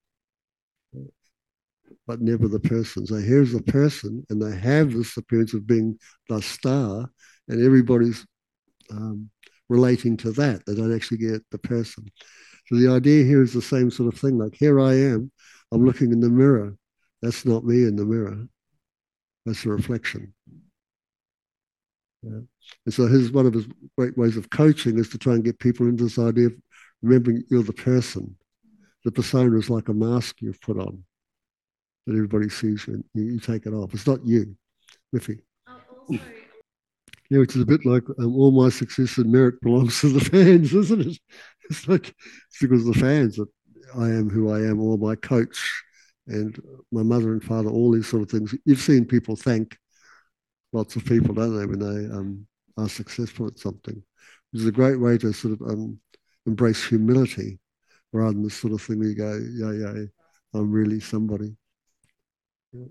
but never the person. So here's the person, and they have this appearance of being the star, and everybody's um, relating to that. They don't actually get the person. So the idea here is the same sort of thing. Like, here I am, I'm looking in the mirror. That's not me in the mirror. That's a reflection. Yeah. And so his one of his great ways of coaching is to try and get people into this idea of remembering you're the person. The persona is like a mask you've put on that everybody sees you, and you, you take it off. It's not you, Miffy. Oh, also, Yeah, which is a bit like um, all my success and merit belongs to the fans, isn't it? It's like it's because of the fans that I am who I am, or my coach and my mother and father, all these sort of things. You've seen people thank lots of people, don't they, when they um, are successful at something, which is a great way to sort of um, embrace humility rather than this sort of thing where you go, yeah, yeah, I'm really somebody. Yeah.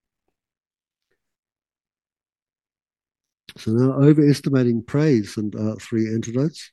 So now overestimating praise and uh, three antidotes.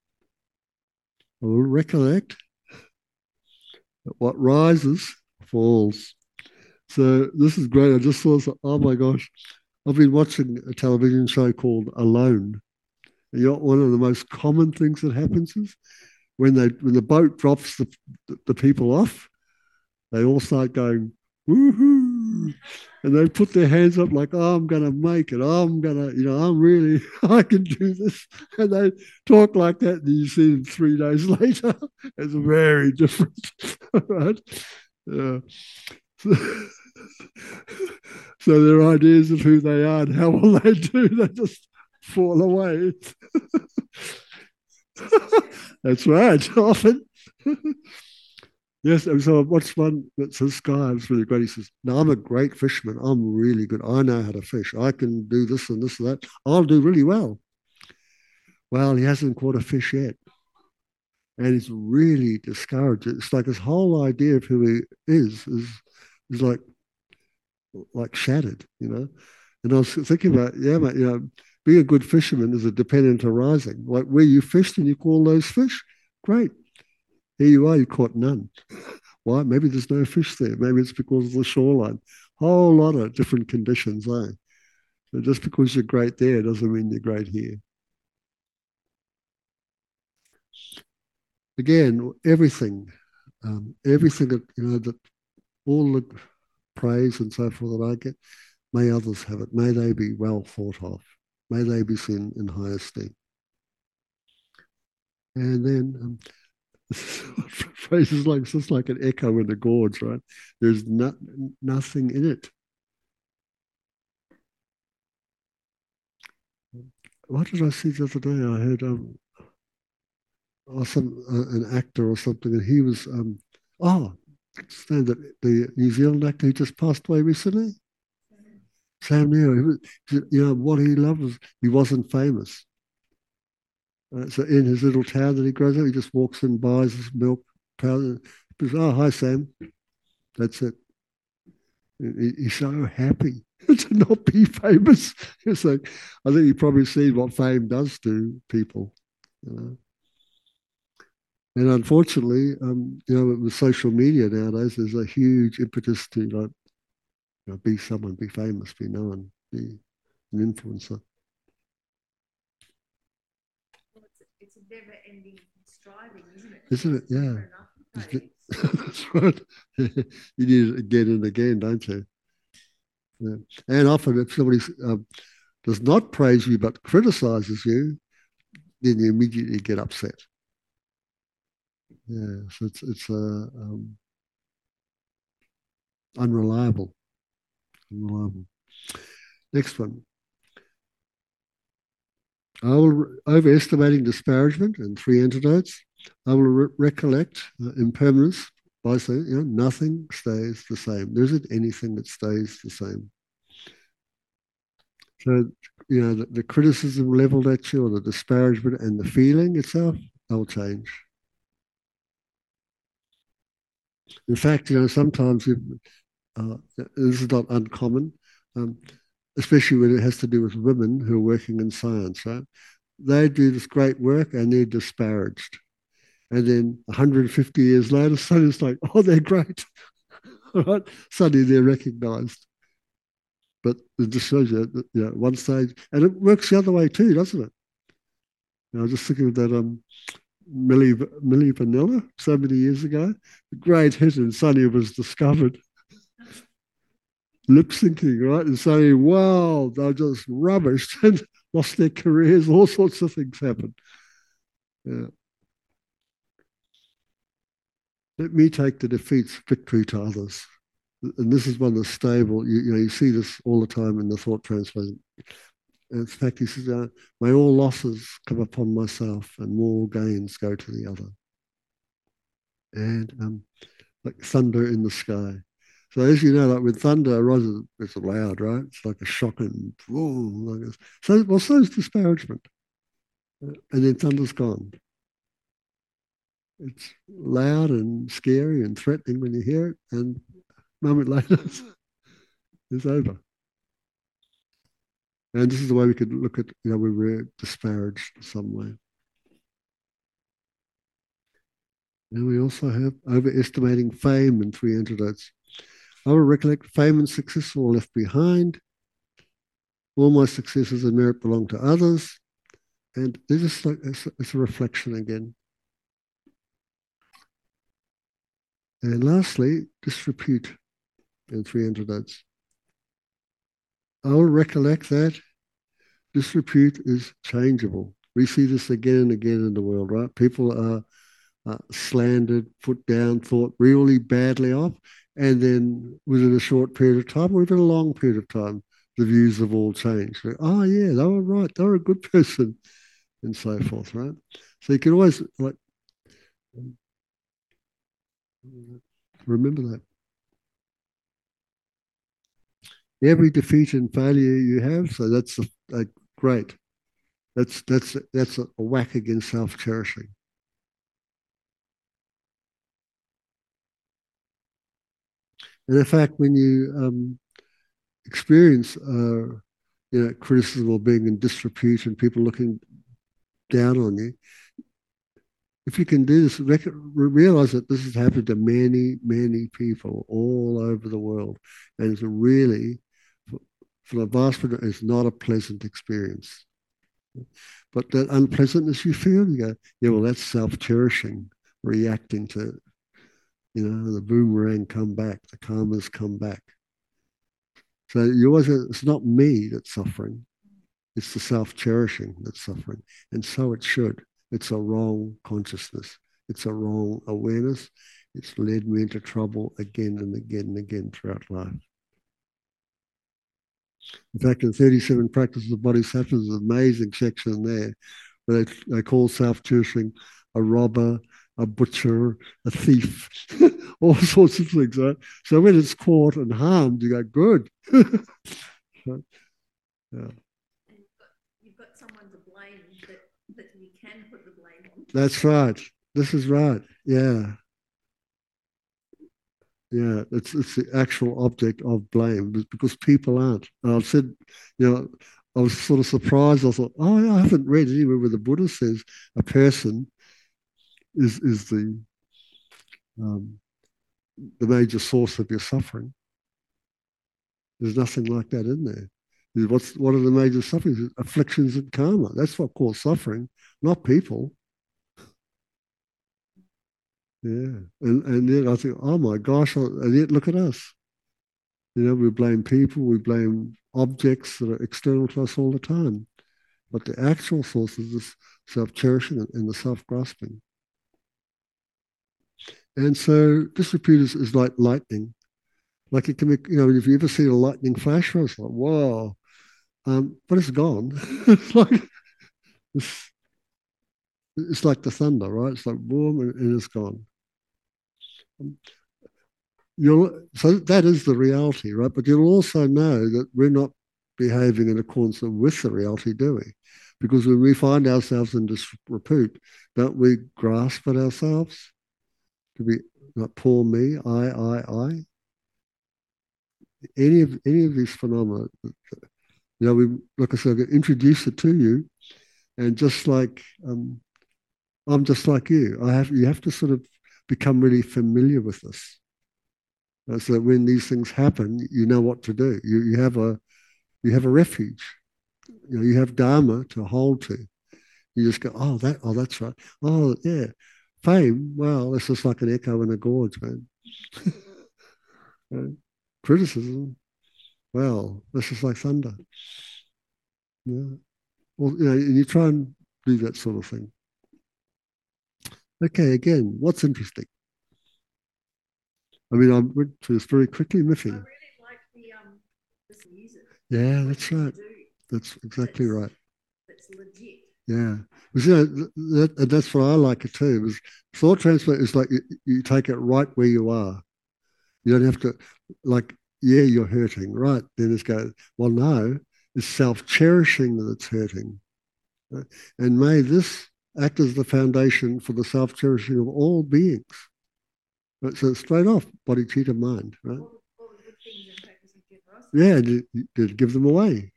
I will recollect that what rises falls. So this is great. I just saw this, oh my gosh, I've been watching a television show called Alone. And you know, one of the most common things that happens is when they when the boat drops the, the, the people off, they all start going, woohoo. And they put their hands up like, oh, I'm going to make it. Oh, I'm going to, you know, I'm really, I can do this. And they talk like that. And you see them three days later. It's very different. Right? Yeah. So, so their ideas of who they are and how well they do, they just fall away. That's right, often. Yes, so I watched one that says Sky, it's really great. He says, no, I'm a great fisherman. I'm really good. I know how to fish. I can do this and this and that. I'll do really well. Well, he hasn't caught a fish yet. And he's really discouraged. It's like his whole idea of who he is is, is like, like shattered, you know. And I was thinking about, yeah, mate, you know, being a good fisherman is a dependent arising. Like where you fished and you call those fish, great. Here you are, you caught none. Why? Maybe there's no fish there. Maybe it's because of the shoreline. Whole lot of different conditions, eh? So just because you're great there doesn't mean you're great here. Again, everything, um, everything that, you know, that all the praise and so forth that I get, may others have it. May they be well thought of. May they be seen in high esteem. And then um, phrases like it's just like an echo in the gorge, right? There's not nothing in it. What did I see the other day? I heard um, or some uh, an actor or something, and he was um, oh, stand that the New Zealand actor who just passed away recently, Sam Neill. He was, you know what he loved was he wasn't famous. Uh, so in his little town that he grows up, he just walks in, buys his milk, powder. He goes, oh, hi, Sam. That's it. He, he's so happy to not be famous. It's like, I think he probably seen what fame does to people. You know? And unfortunately, um, you know, with social media nowadays, there's a huge impetus to like, you know, be someone, be famous, be known, be an influencer. Well, it's, a, it's a never-ending striving, isn't it? Isn't it? It's Yeah. never enough praise. That's right. You need it again and again, don't you? Yeah. And often, if somebody um, does not praise you but criticizes you, then you immediately get upset. Yeah, so it's it's uh, um, unreliable. Unreliable. Next one. I will overestimating disparagement and three antidotes. I will re- recollect uh, impermanence by saying, you know, nothing stays the same. There isn't anything that stays the same. So, you know, the, the criticism leveled at you or the disparagement and the feeling itself, they'll change. In fact, you know, sometimes you, uh, this is not uncommon, um, especially when it has to do with women who are working in science, right? They do this great work and they're disparaged. And then one hundred fifty years later, suddenly it's like, oh, they're great. Right? Suddenly they're recognized. But it just shows you, that, you know, one stage, and it works the other way too, doesn't it? You know, just thinking of that um, Millie, Millie Vanilla so many years ago, a great hit, and suddenly it was discovered. Lip syncing, right? And suddenly, wow, they're just rubbish and lost their careers, all sorts of things happen. Yeah. Let me take the defeats victory to others. And this is one that's stable. You, you know, you see this all the time in the thought translation. In fact, he says, uh, may all losses come upon myself and more gains go to the other. And um, like thunder in the sky. So as you know, like when thunder arises, it's loud, right? It's like a shock and boom, like this. So well, so is disparagement, and then thunder's gone. It's loud and scary and threatening when you hear it, and a moment later, it's over. And this is the way we could look at, you know, we were disparaged in some way. And we also have overestimating fame in three antidotes. I will recollect fame and success are all left behind. All my successes and merit belong to others. And they're just like, it's, it's a reflection again. And lastly, disrepute in three antidotes. I will recollect that disrepute is changeable. We see this again and again in the world, right? People are uh, slandered, put down, thought really badly of, and then within a short period of time, or even a long period of time, the views have all changed. Like, oh yeah, they were right, they were a good person, and so forth, right? So you can always like remember that. Every defeat and failure you have, so that's a, a great. That's that's that's a, a whack against self-cherishing. And in fact, when you um, experience uh, you know, criticism or being in disrepute and people looking down on you, if you can do this, rec- realize that this has happened to many, many people all over the world. And it's really, for, for the vast majority, it's not a pleasant experience. But that unpleasantness you feel, you go, yeah, well, that's self-cherishing, reacting to, you know, the boomerang come back, the karma's come back. So you always, it's not me that's suffering. It's the self-cherishing that's suffering. And so it should. It's a wrong consciousness. It's a wrong awareness. It's led me into trouble again and again and again throughout life. In fact, in thirty-seven Practices of Bodhisattvas, there's an amazing section there where they, they call self-cherishing a robber, a butcher, a thief, all sorts of things, right? So when it's caught and harmed, you go, good. So, yeah. You've got someone to blame that, that you can put the blame on. That's right. This is right. Yeah. Yeah. It's it's the actual object of blame because people aren't. And I've said, you know, I was sort of surprised. I thought, oh, I haven't read anywhere where the Buddha says a person is is the um, the major source of your suffering. There's nothing like that in there. What's what are the major sufferings? Afflictions and karma. That's what causes suffering, not people. Yeah, and and yet I think, oh my gosh, and yet look at us. You know, we blame people, we blame objects that are external to us all the time, but the actual source is this self-cherishing and the self-grasping. And so disrepute is, is like lightning. Like it can be, you know, if you ever see a lightning flash, it's like, whoa, um, but it's gone. It's like it's, it's like the thunder, right? It's like boom, and, and it's gone. You'll so that is the reality, right? But you'll also know that we're not behaving in accordance with the reality, do we? Because when we find ourselves in disrepute, don't we grasp at ourselves to be like poor me, I, I, I? Any of any of these phenomena, you know, we like I said, I introduce it to you, and just like um, I'm just like you, I have you have to sort of become really familiar with this. Uh, so that when these things happen, you know what to do. You you have a you have a refuge. You know, you have dharma to hold to. You just go, oh that, oh that's right. Oh yeah, fame. Well, it's just like an echo in a gorge, man. Right? Criticism. Well, that's just like thunder. Yeah. Well, you know, and you try and do that sort of thing. Okay, again, what's interesting? I mean, I went through this very quickly, Miffy. I really like the um this music. Yeah, that's right. Do That's exactly that's, right. that's legit. Yeah. Because, you know, that, and that's what I like it too. Is thought transfer is like you, you take it right where you are. You don't have to like, yeah, you're hurting, right? Then it's go, well, no, it's self-cherishing that's hurting. Right? And may this act as the foundation for the self-cherishing of all beings. Right? So straight off, bodhicitta mind, right? All, all the good things and practicing generosity. Yeah, to, to give them away.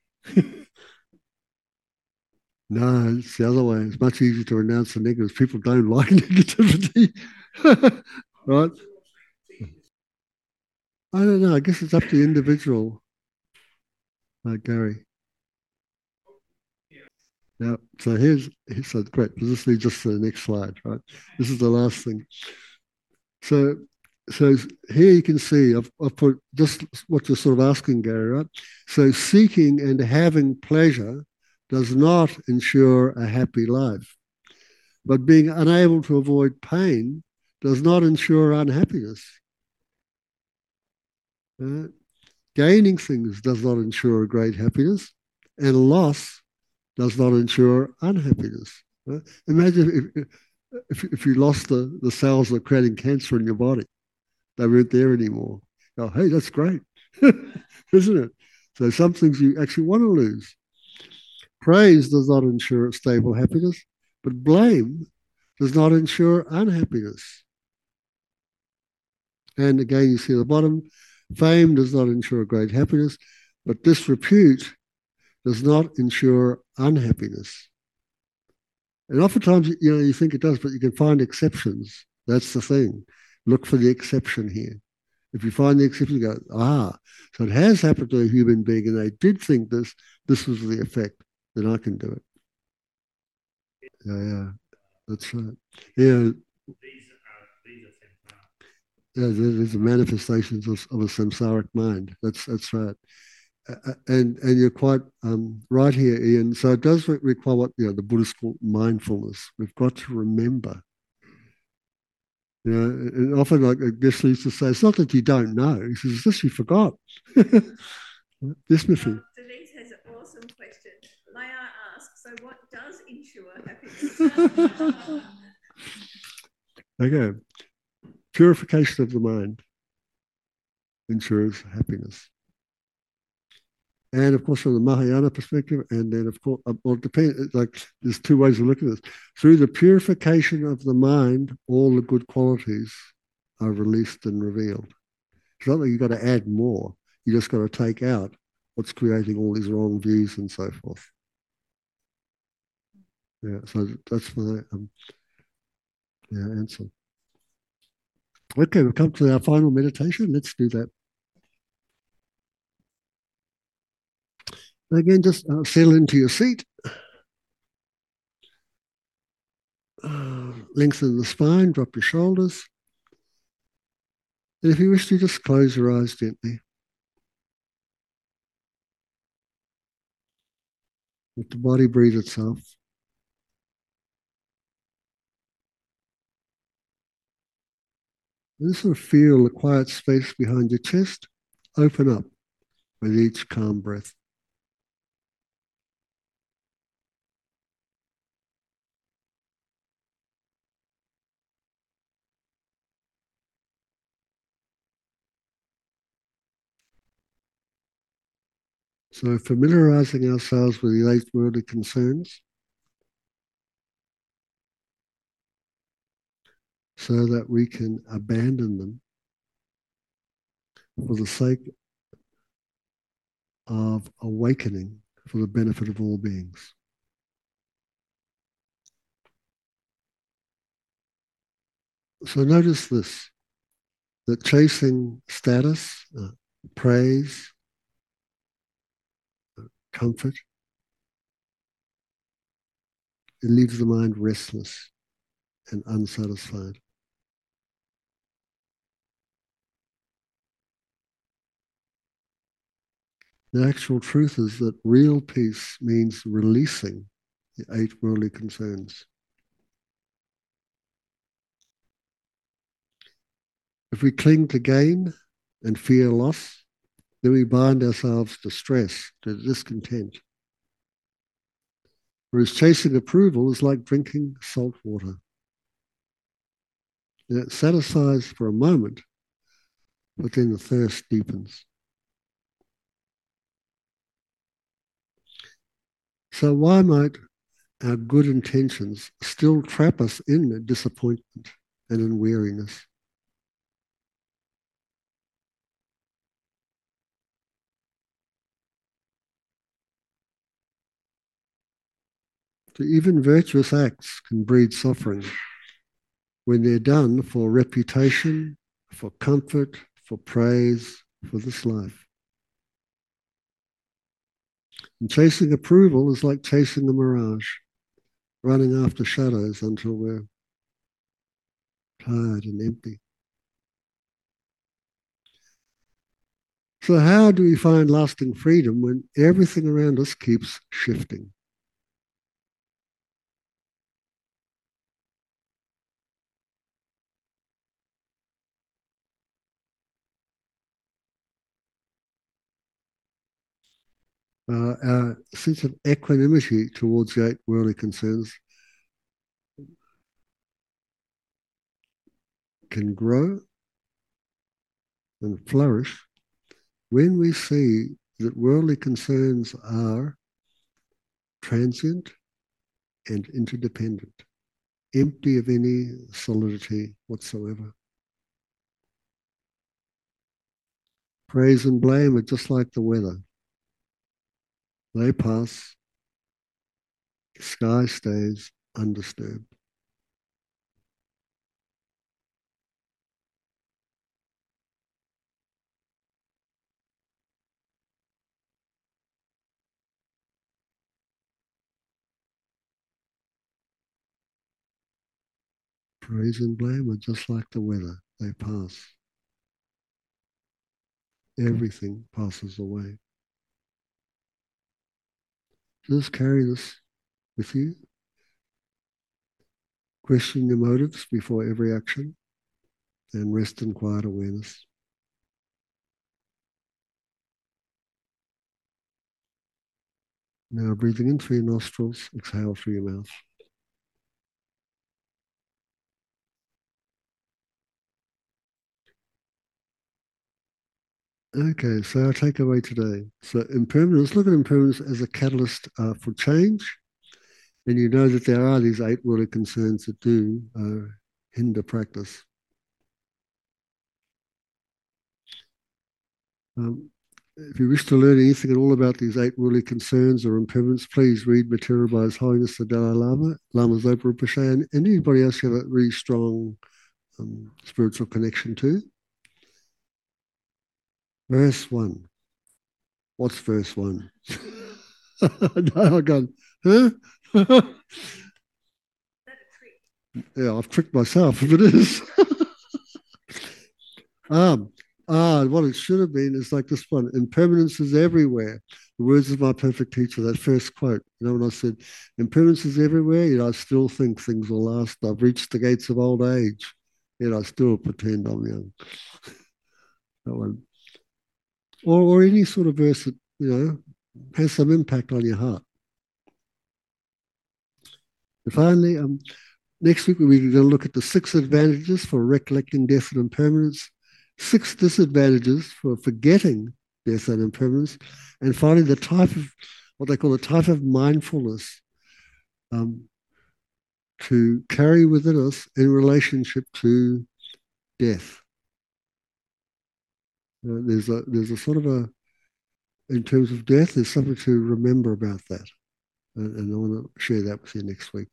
No, it's the other way. It's much easier to renounce the negatives. People don't like negativity. Right? I don't know. I guess it's up to the individual, uh, Gary. Yeah. So here's, so great. This leads just to the next slide, right? This is the last thing. So, so here you can see I've, I've put just what you're sort of asking, Gary, right? So seeking and having pleasure does not ensure a happy life, but being unable to avoid pain does not ensure unhappiness. Right? Gaining things does not ensure a great happiness, and loss does not ensure unhappiness. Right? Imagine if, if, if you lost the, the cells that are creating cancer in your body, they weren't there anymore. Oh, hey, that's great, isn't it? So some things you actually want to lose. Praise does not ensure stable happiness, but blame does not ensure unhappiness. And again, you see at the bottom, fame does not ensure great happiness, but disrepute does not ensure unhappiness. And oftentimes, you know, you think it does, but you can find exceptions. That's the thing. Look for the exception here. If you find the exception, you go, ah, so it has happened to a human being and they did think this, this was the effect, then I can do it. Yeah, yeah, that's right. Yeah, yeah, there's the manifestations of, of a samsaric mind. That's that's right. Uh, and and you're quite um, right here, Ian. So it does re- require what you know the Buddhists call mindfulness. We've got to remember. You know, and often like a guest used to say, it's not that you don't know. He says, it's just you forgot. Yes, Miffy. Um, Denise has an awesome question. May I ask, so what does ensure happiness? Okay. Purification of the mind ensures happiness. And of course, from the Mahayana perspective, and then of course, well, it depends. Like there's two ways of looking at this. Through the purification of the mind, all the good qualities are released and revealed. It's not like you've got to add more. You just got to take out what's creating all these wrong views and so forth. Yeah, so that's my um, yeah, answer. Okay, we've come to our final meditation. Let's do that. Again, just uh, settle into your seat. Uh, lengthen the spine, drop your shoulders. And if you wish to, just close your eyes gently. Let the body breathe itself. And sort of feel the quiet space behind your chest open up with each calm breath. So familiarizing ourselves with the eight worldly concerns so that we can abandon them for the sake of awakening for the benefit of all beings. So notice this, that chasing status, uh, praise, uh, comfort, it leaves the mind restless and unsatisfied. The actual truth is that real peace means releasing the eight worldly concerns. If we cling to gain and fear loss, then we bind ourselves to stress, to discontent. Whereas chasing approval is like drinking salt water. And it satisfies for a moment, but then the thirst deepens. So why might our good intentions still trap us in disappointment and in weariness? So even virtuous acts can breed suffering when they're done for reputation, for comfort, for praise, for this life. And chasing approval is like chasing a mirage, running after shadows until we're tired and empty. So how do we find lasting freedom when everything around us keeps shifting? Uh, our sense of equanimity towards the eight worldly concerns can grow and flourish when we see that worldly concerns are transient and interdependent, empty of any solidity whatsoever. Praise and blame are just like the weather. They pass, the sky stays undisturbed. Praise and blame are just like the weather. They pass. Everything passes away. Just carry this with you. Question your motives before every action and rest in quiet awareness. Now breathing in through your nostrils, exhale through your mouth. Okay, so our takeaway today. So impermanence, look at impermanence as a catalyst uh, for change. And you know that there are these eight worldly concerns that do uh, hinder practice. Um, if you wish to learn anything at all about these eight worldly concerns or impermanence, please read material by His Holiness the Dalai Lama, Lama Zopa Rinpoche, and, and anybody else you have a really strong um, spiritual connection to. Verse one. What's verse one? No, I've gone, huh? Yeah, I've tricked myself if it is. um, ah, what it should have been is like this one: impermanence is everywhere. The words of my perfect teacher, that first quote. You know, when I said, impermanence is everywhere, yet I still think things will last. I've reached the gates of old age, yet I still pretend I'm young. That one. Or, or any sort of verse that, you know, has some impact on your heart. And finally, um, next week we're going to look at the six advantages for recollecting death and impermanence, six disadvantages for forgetting death and impermanence, and finally the type of, what they call the type of mindfulness um, to carry within us in relationship to death. Uh, there's a there's a sort of a, in terms of death, there's something to remember about that. And, and I want to share that with you next week.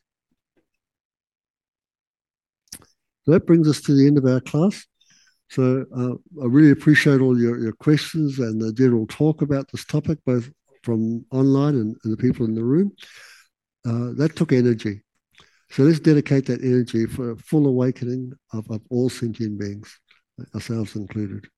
So that brings us to the end of our class. So uh, I really appreciate all your, your questions and the general talk about this topic, both from online and, and the people in the room. Uh, that took energy. So let's dedicate that energy for a full awakening of, of all sentient beings, ourselves included.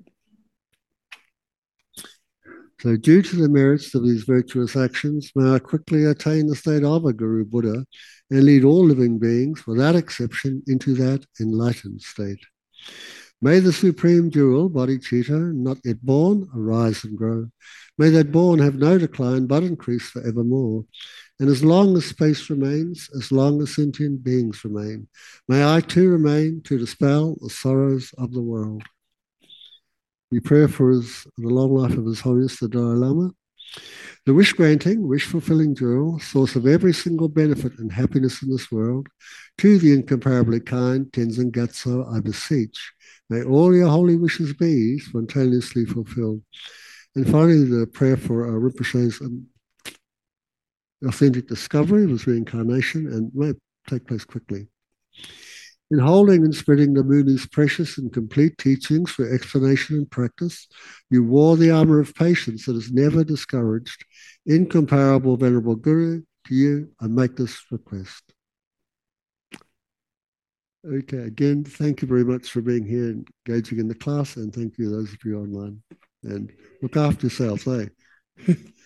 So due to the merits of these virtuous actions, may I quickly attain the state of a Guru Buddha and lead all living beings, without exception, into that enlightened state. May the supreme jewel, bodhicitta, not yet born, arise and grow. May that born have no decline, but increase forevermore. And as long as space remains, as long as sentient beings remain, may I too remain to dispel the sorrows of the world. We pray for his, the long life of His Holiness the Dalai Lama, the wish-granting, wish-fulfilling jewel, source of every single benefit and happiness in this world. To the incomparably kind Tenzin Gyatso, I beseech, may all your holy wishes be spontaneously fulfilled. And finally, the prayer for uh, Rinpoche's um, authentic discovery of his reincarnation, and may take place quickly. In holding and spreading the Muni's precious and complete teachings for explanation and practice, you wore the armor of patience that is never discouraged. Incomparable Venerable Guru, to you I make this request. Okay, again, thank you very much for being here and engaging in the class, and thank you those of you online. And look after yourselves, eh?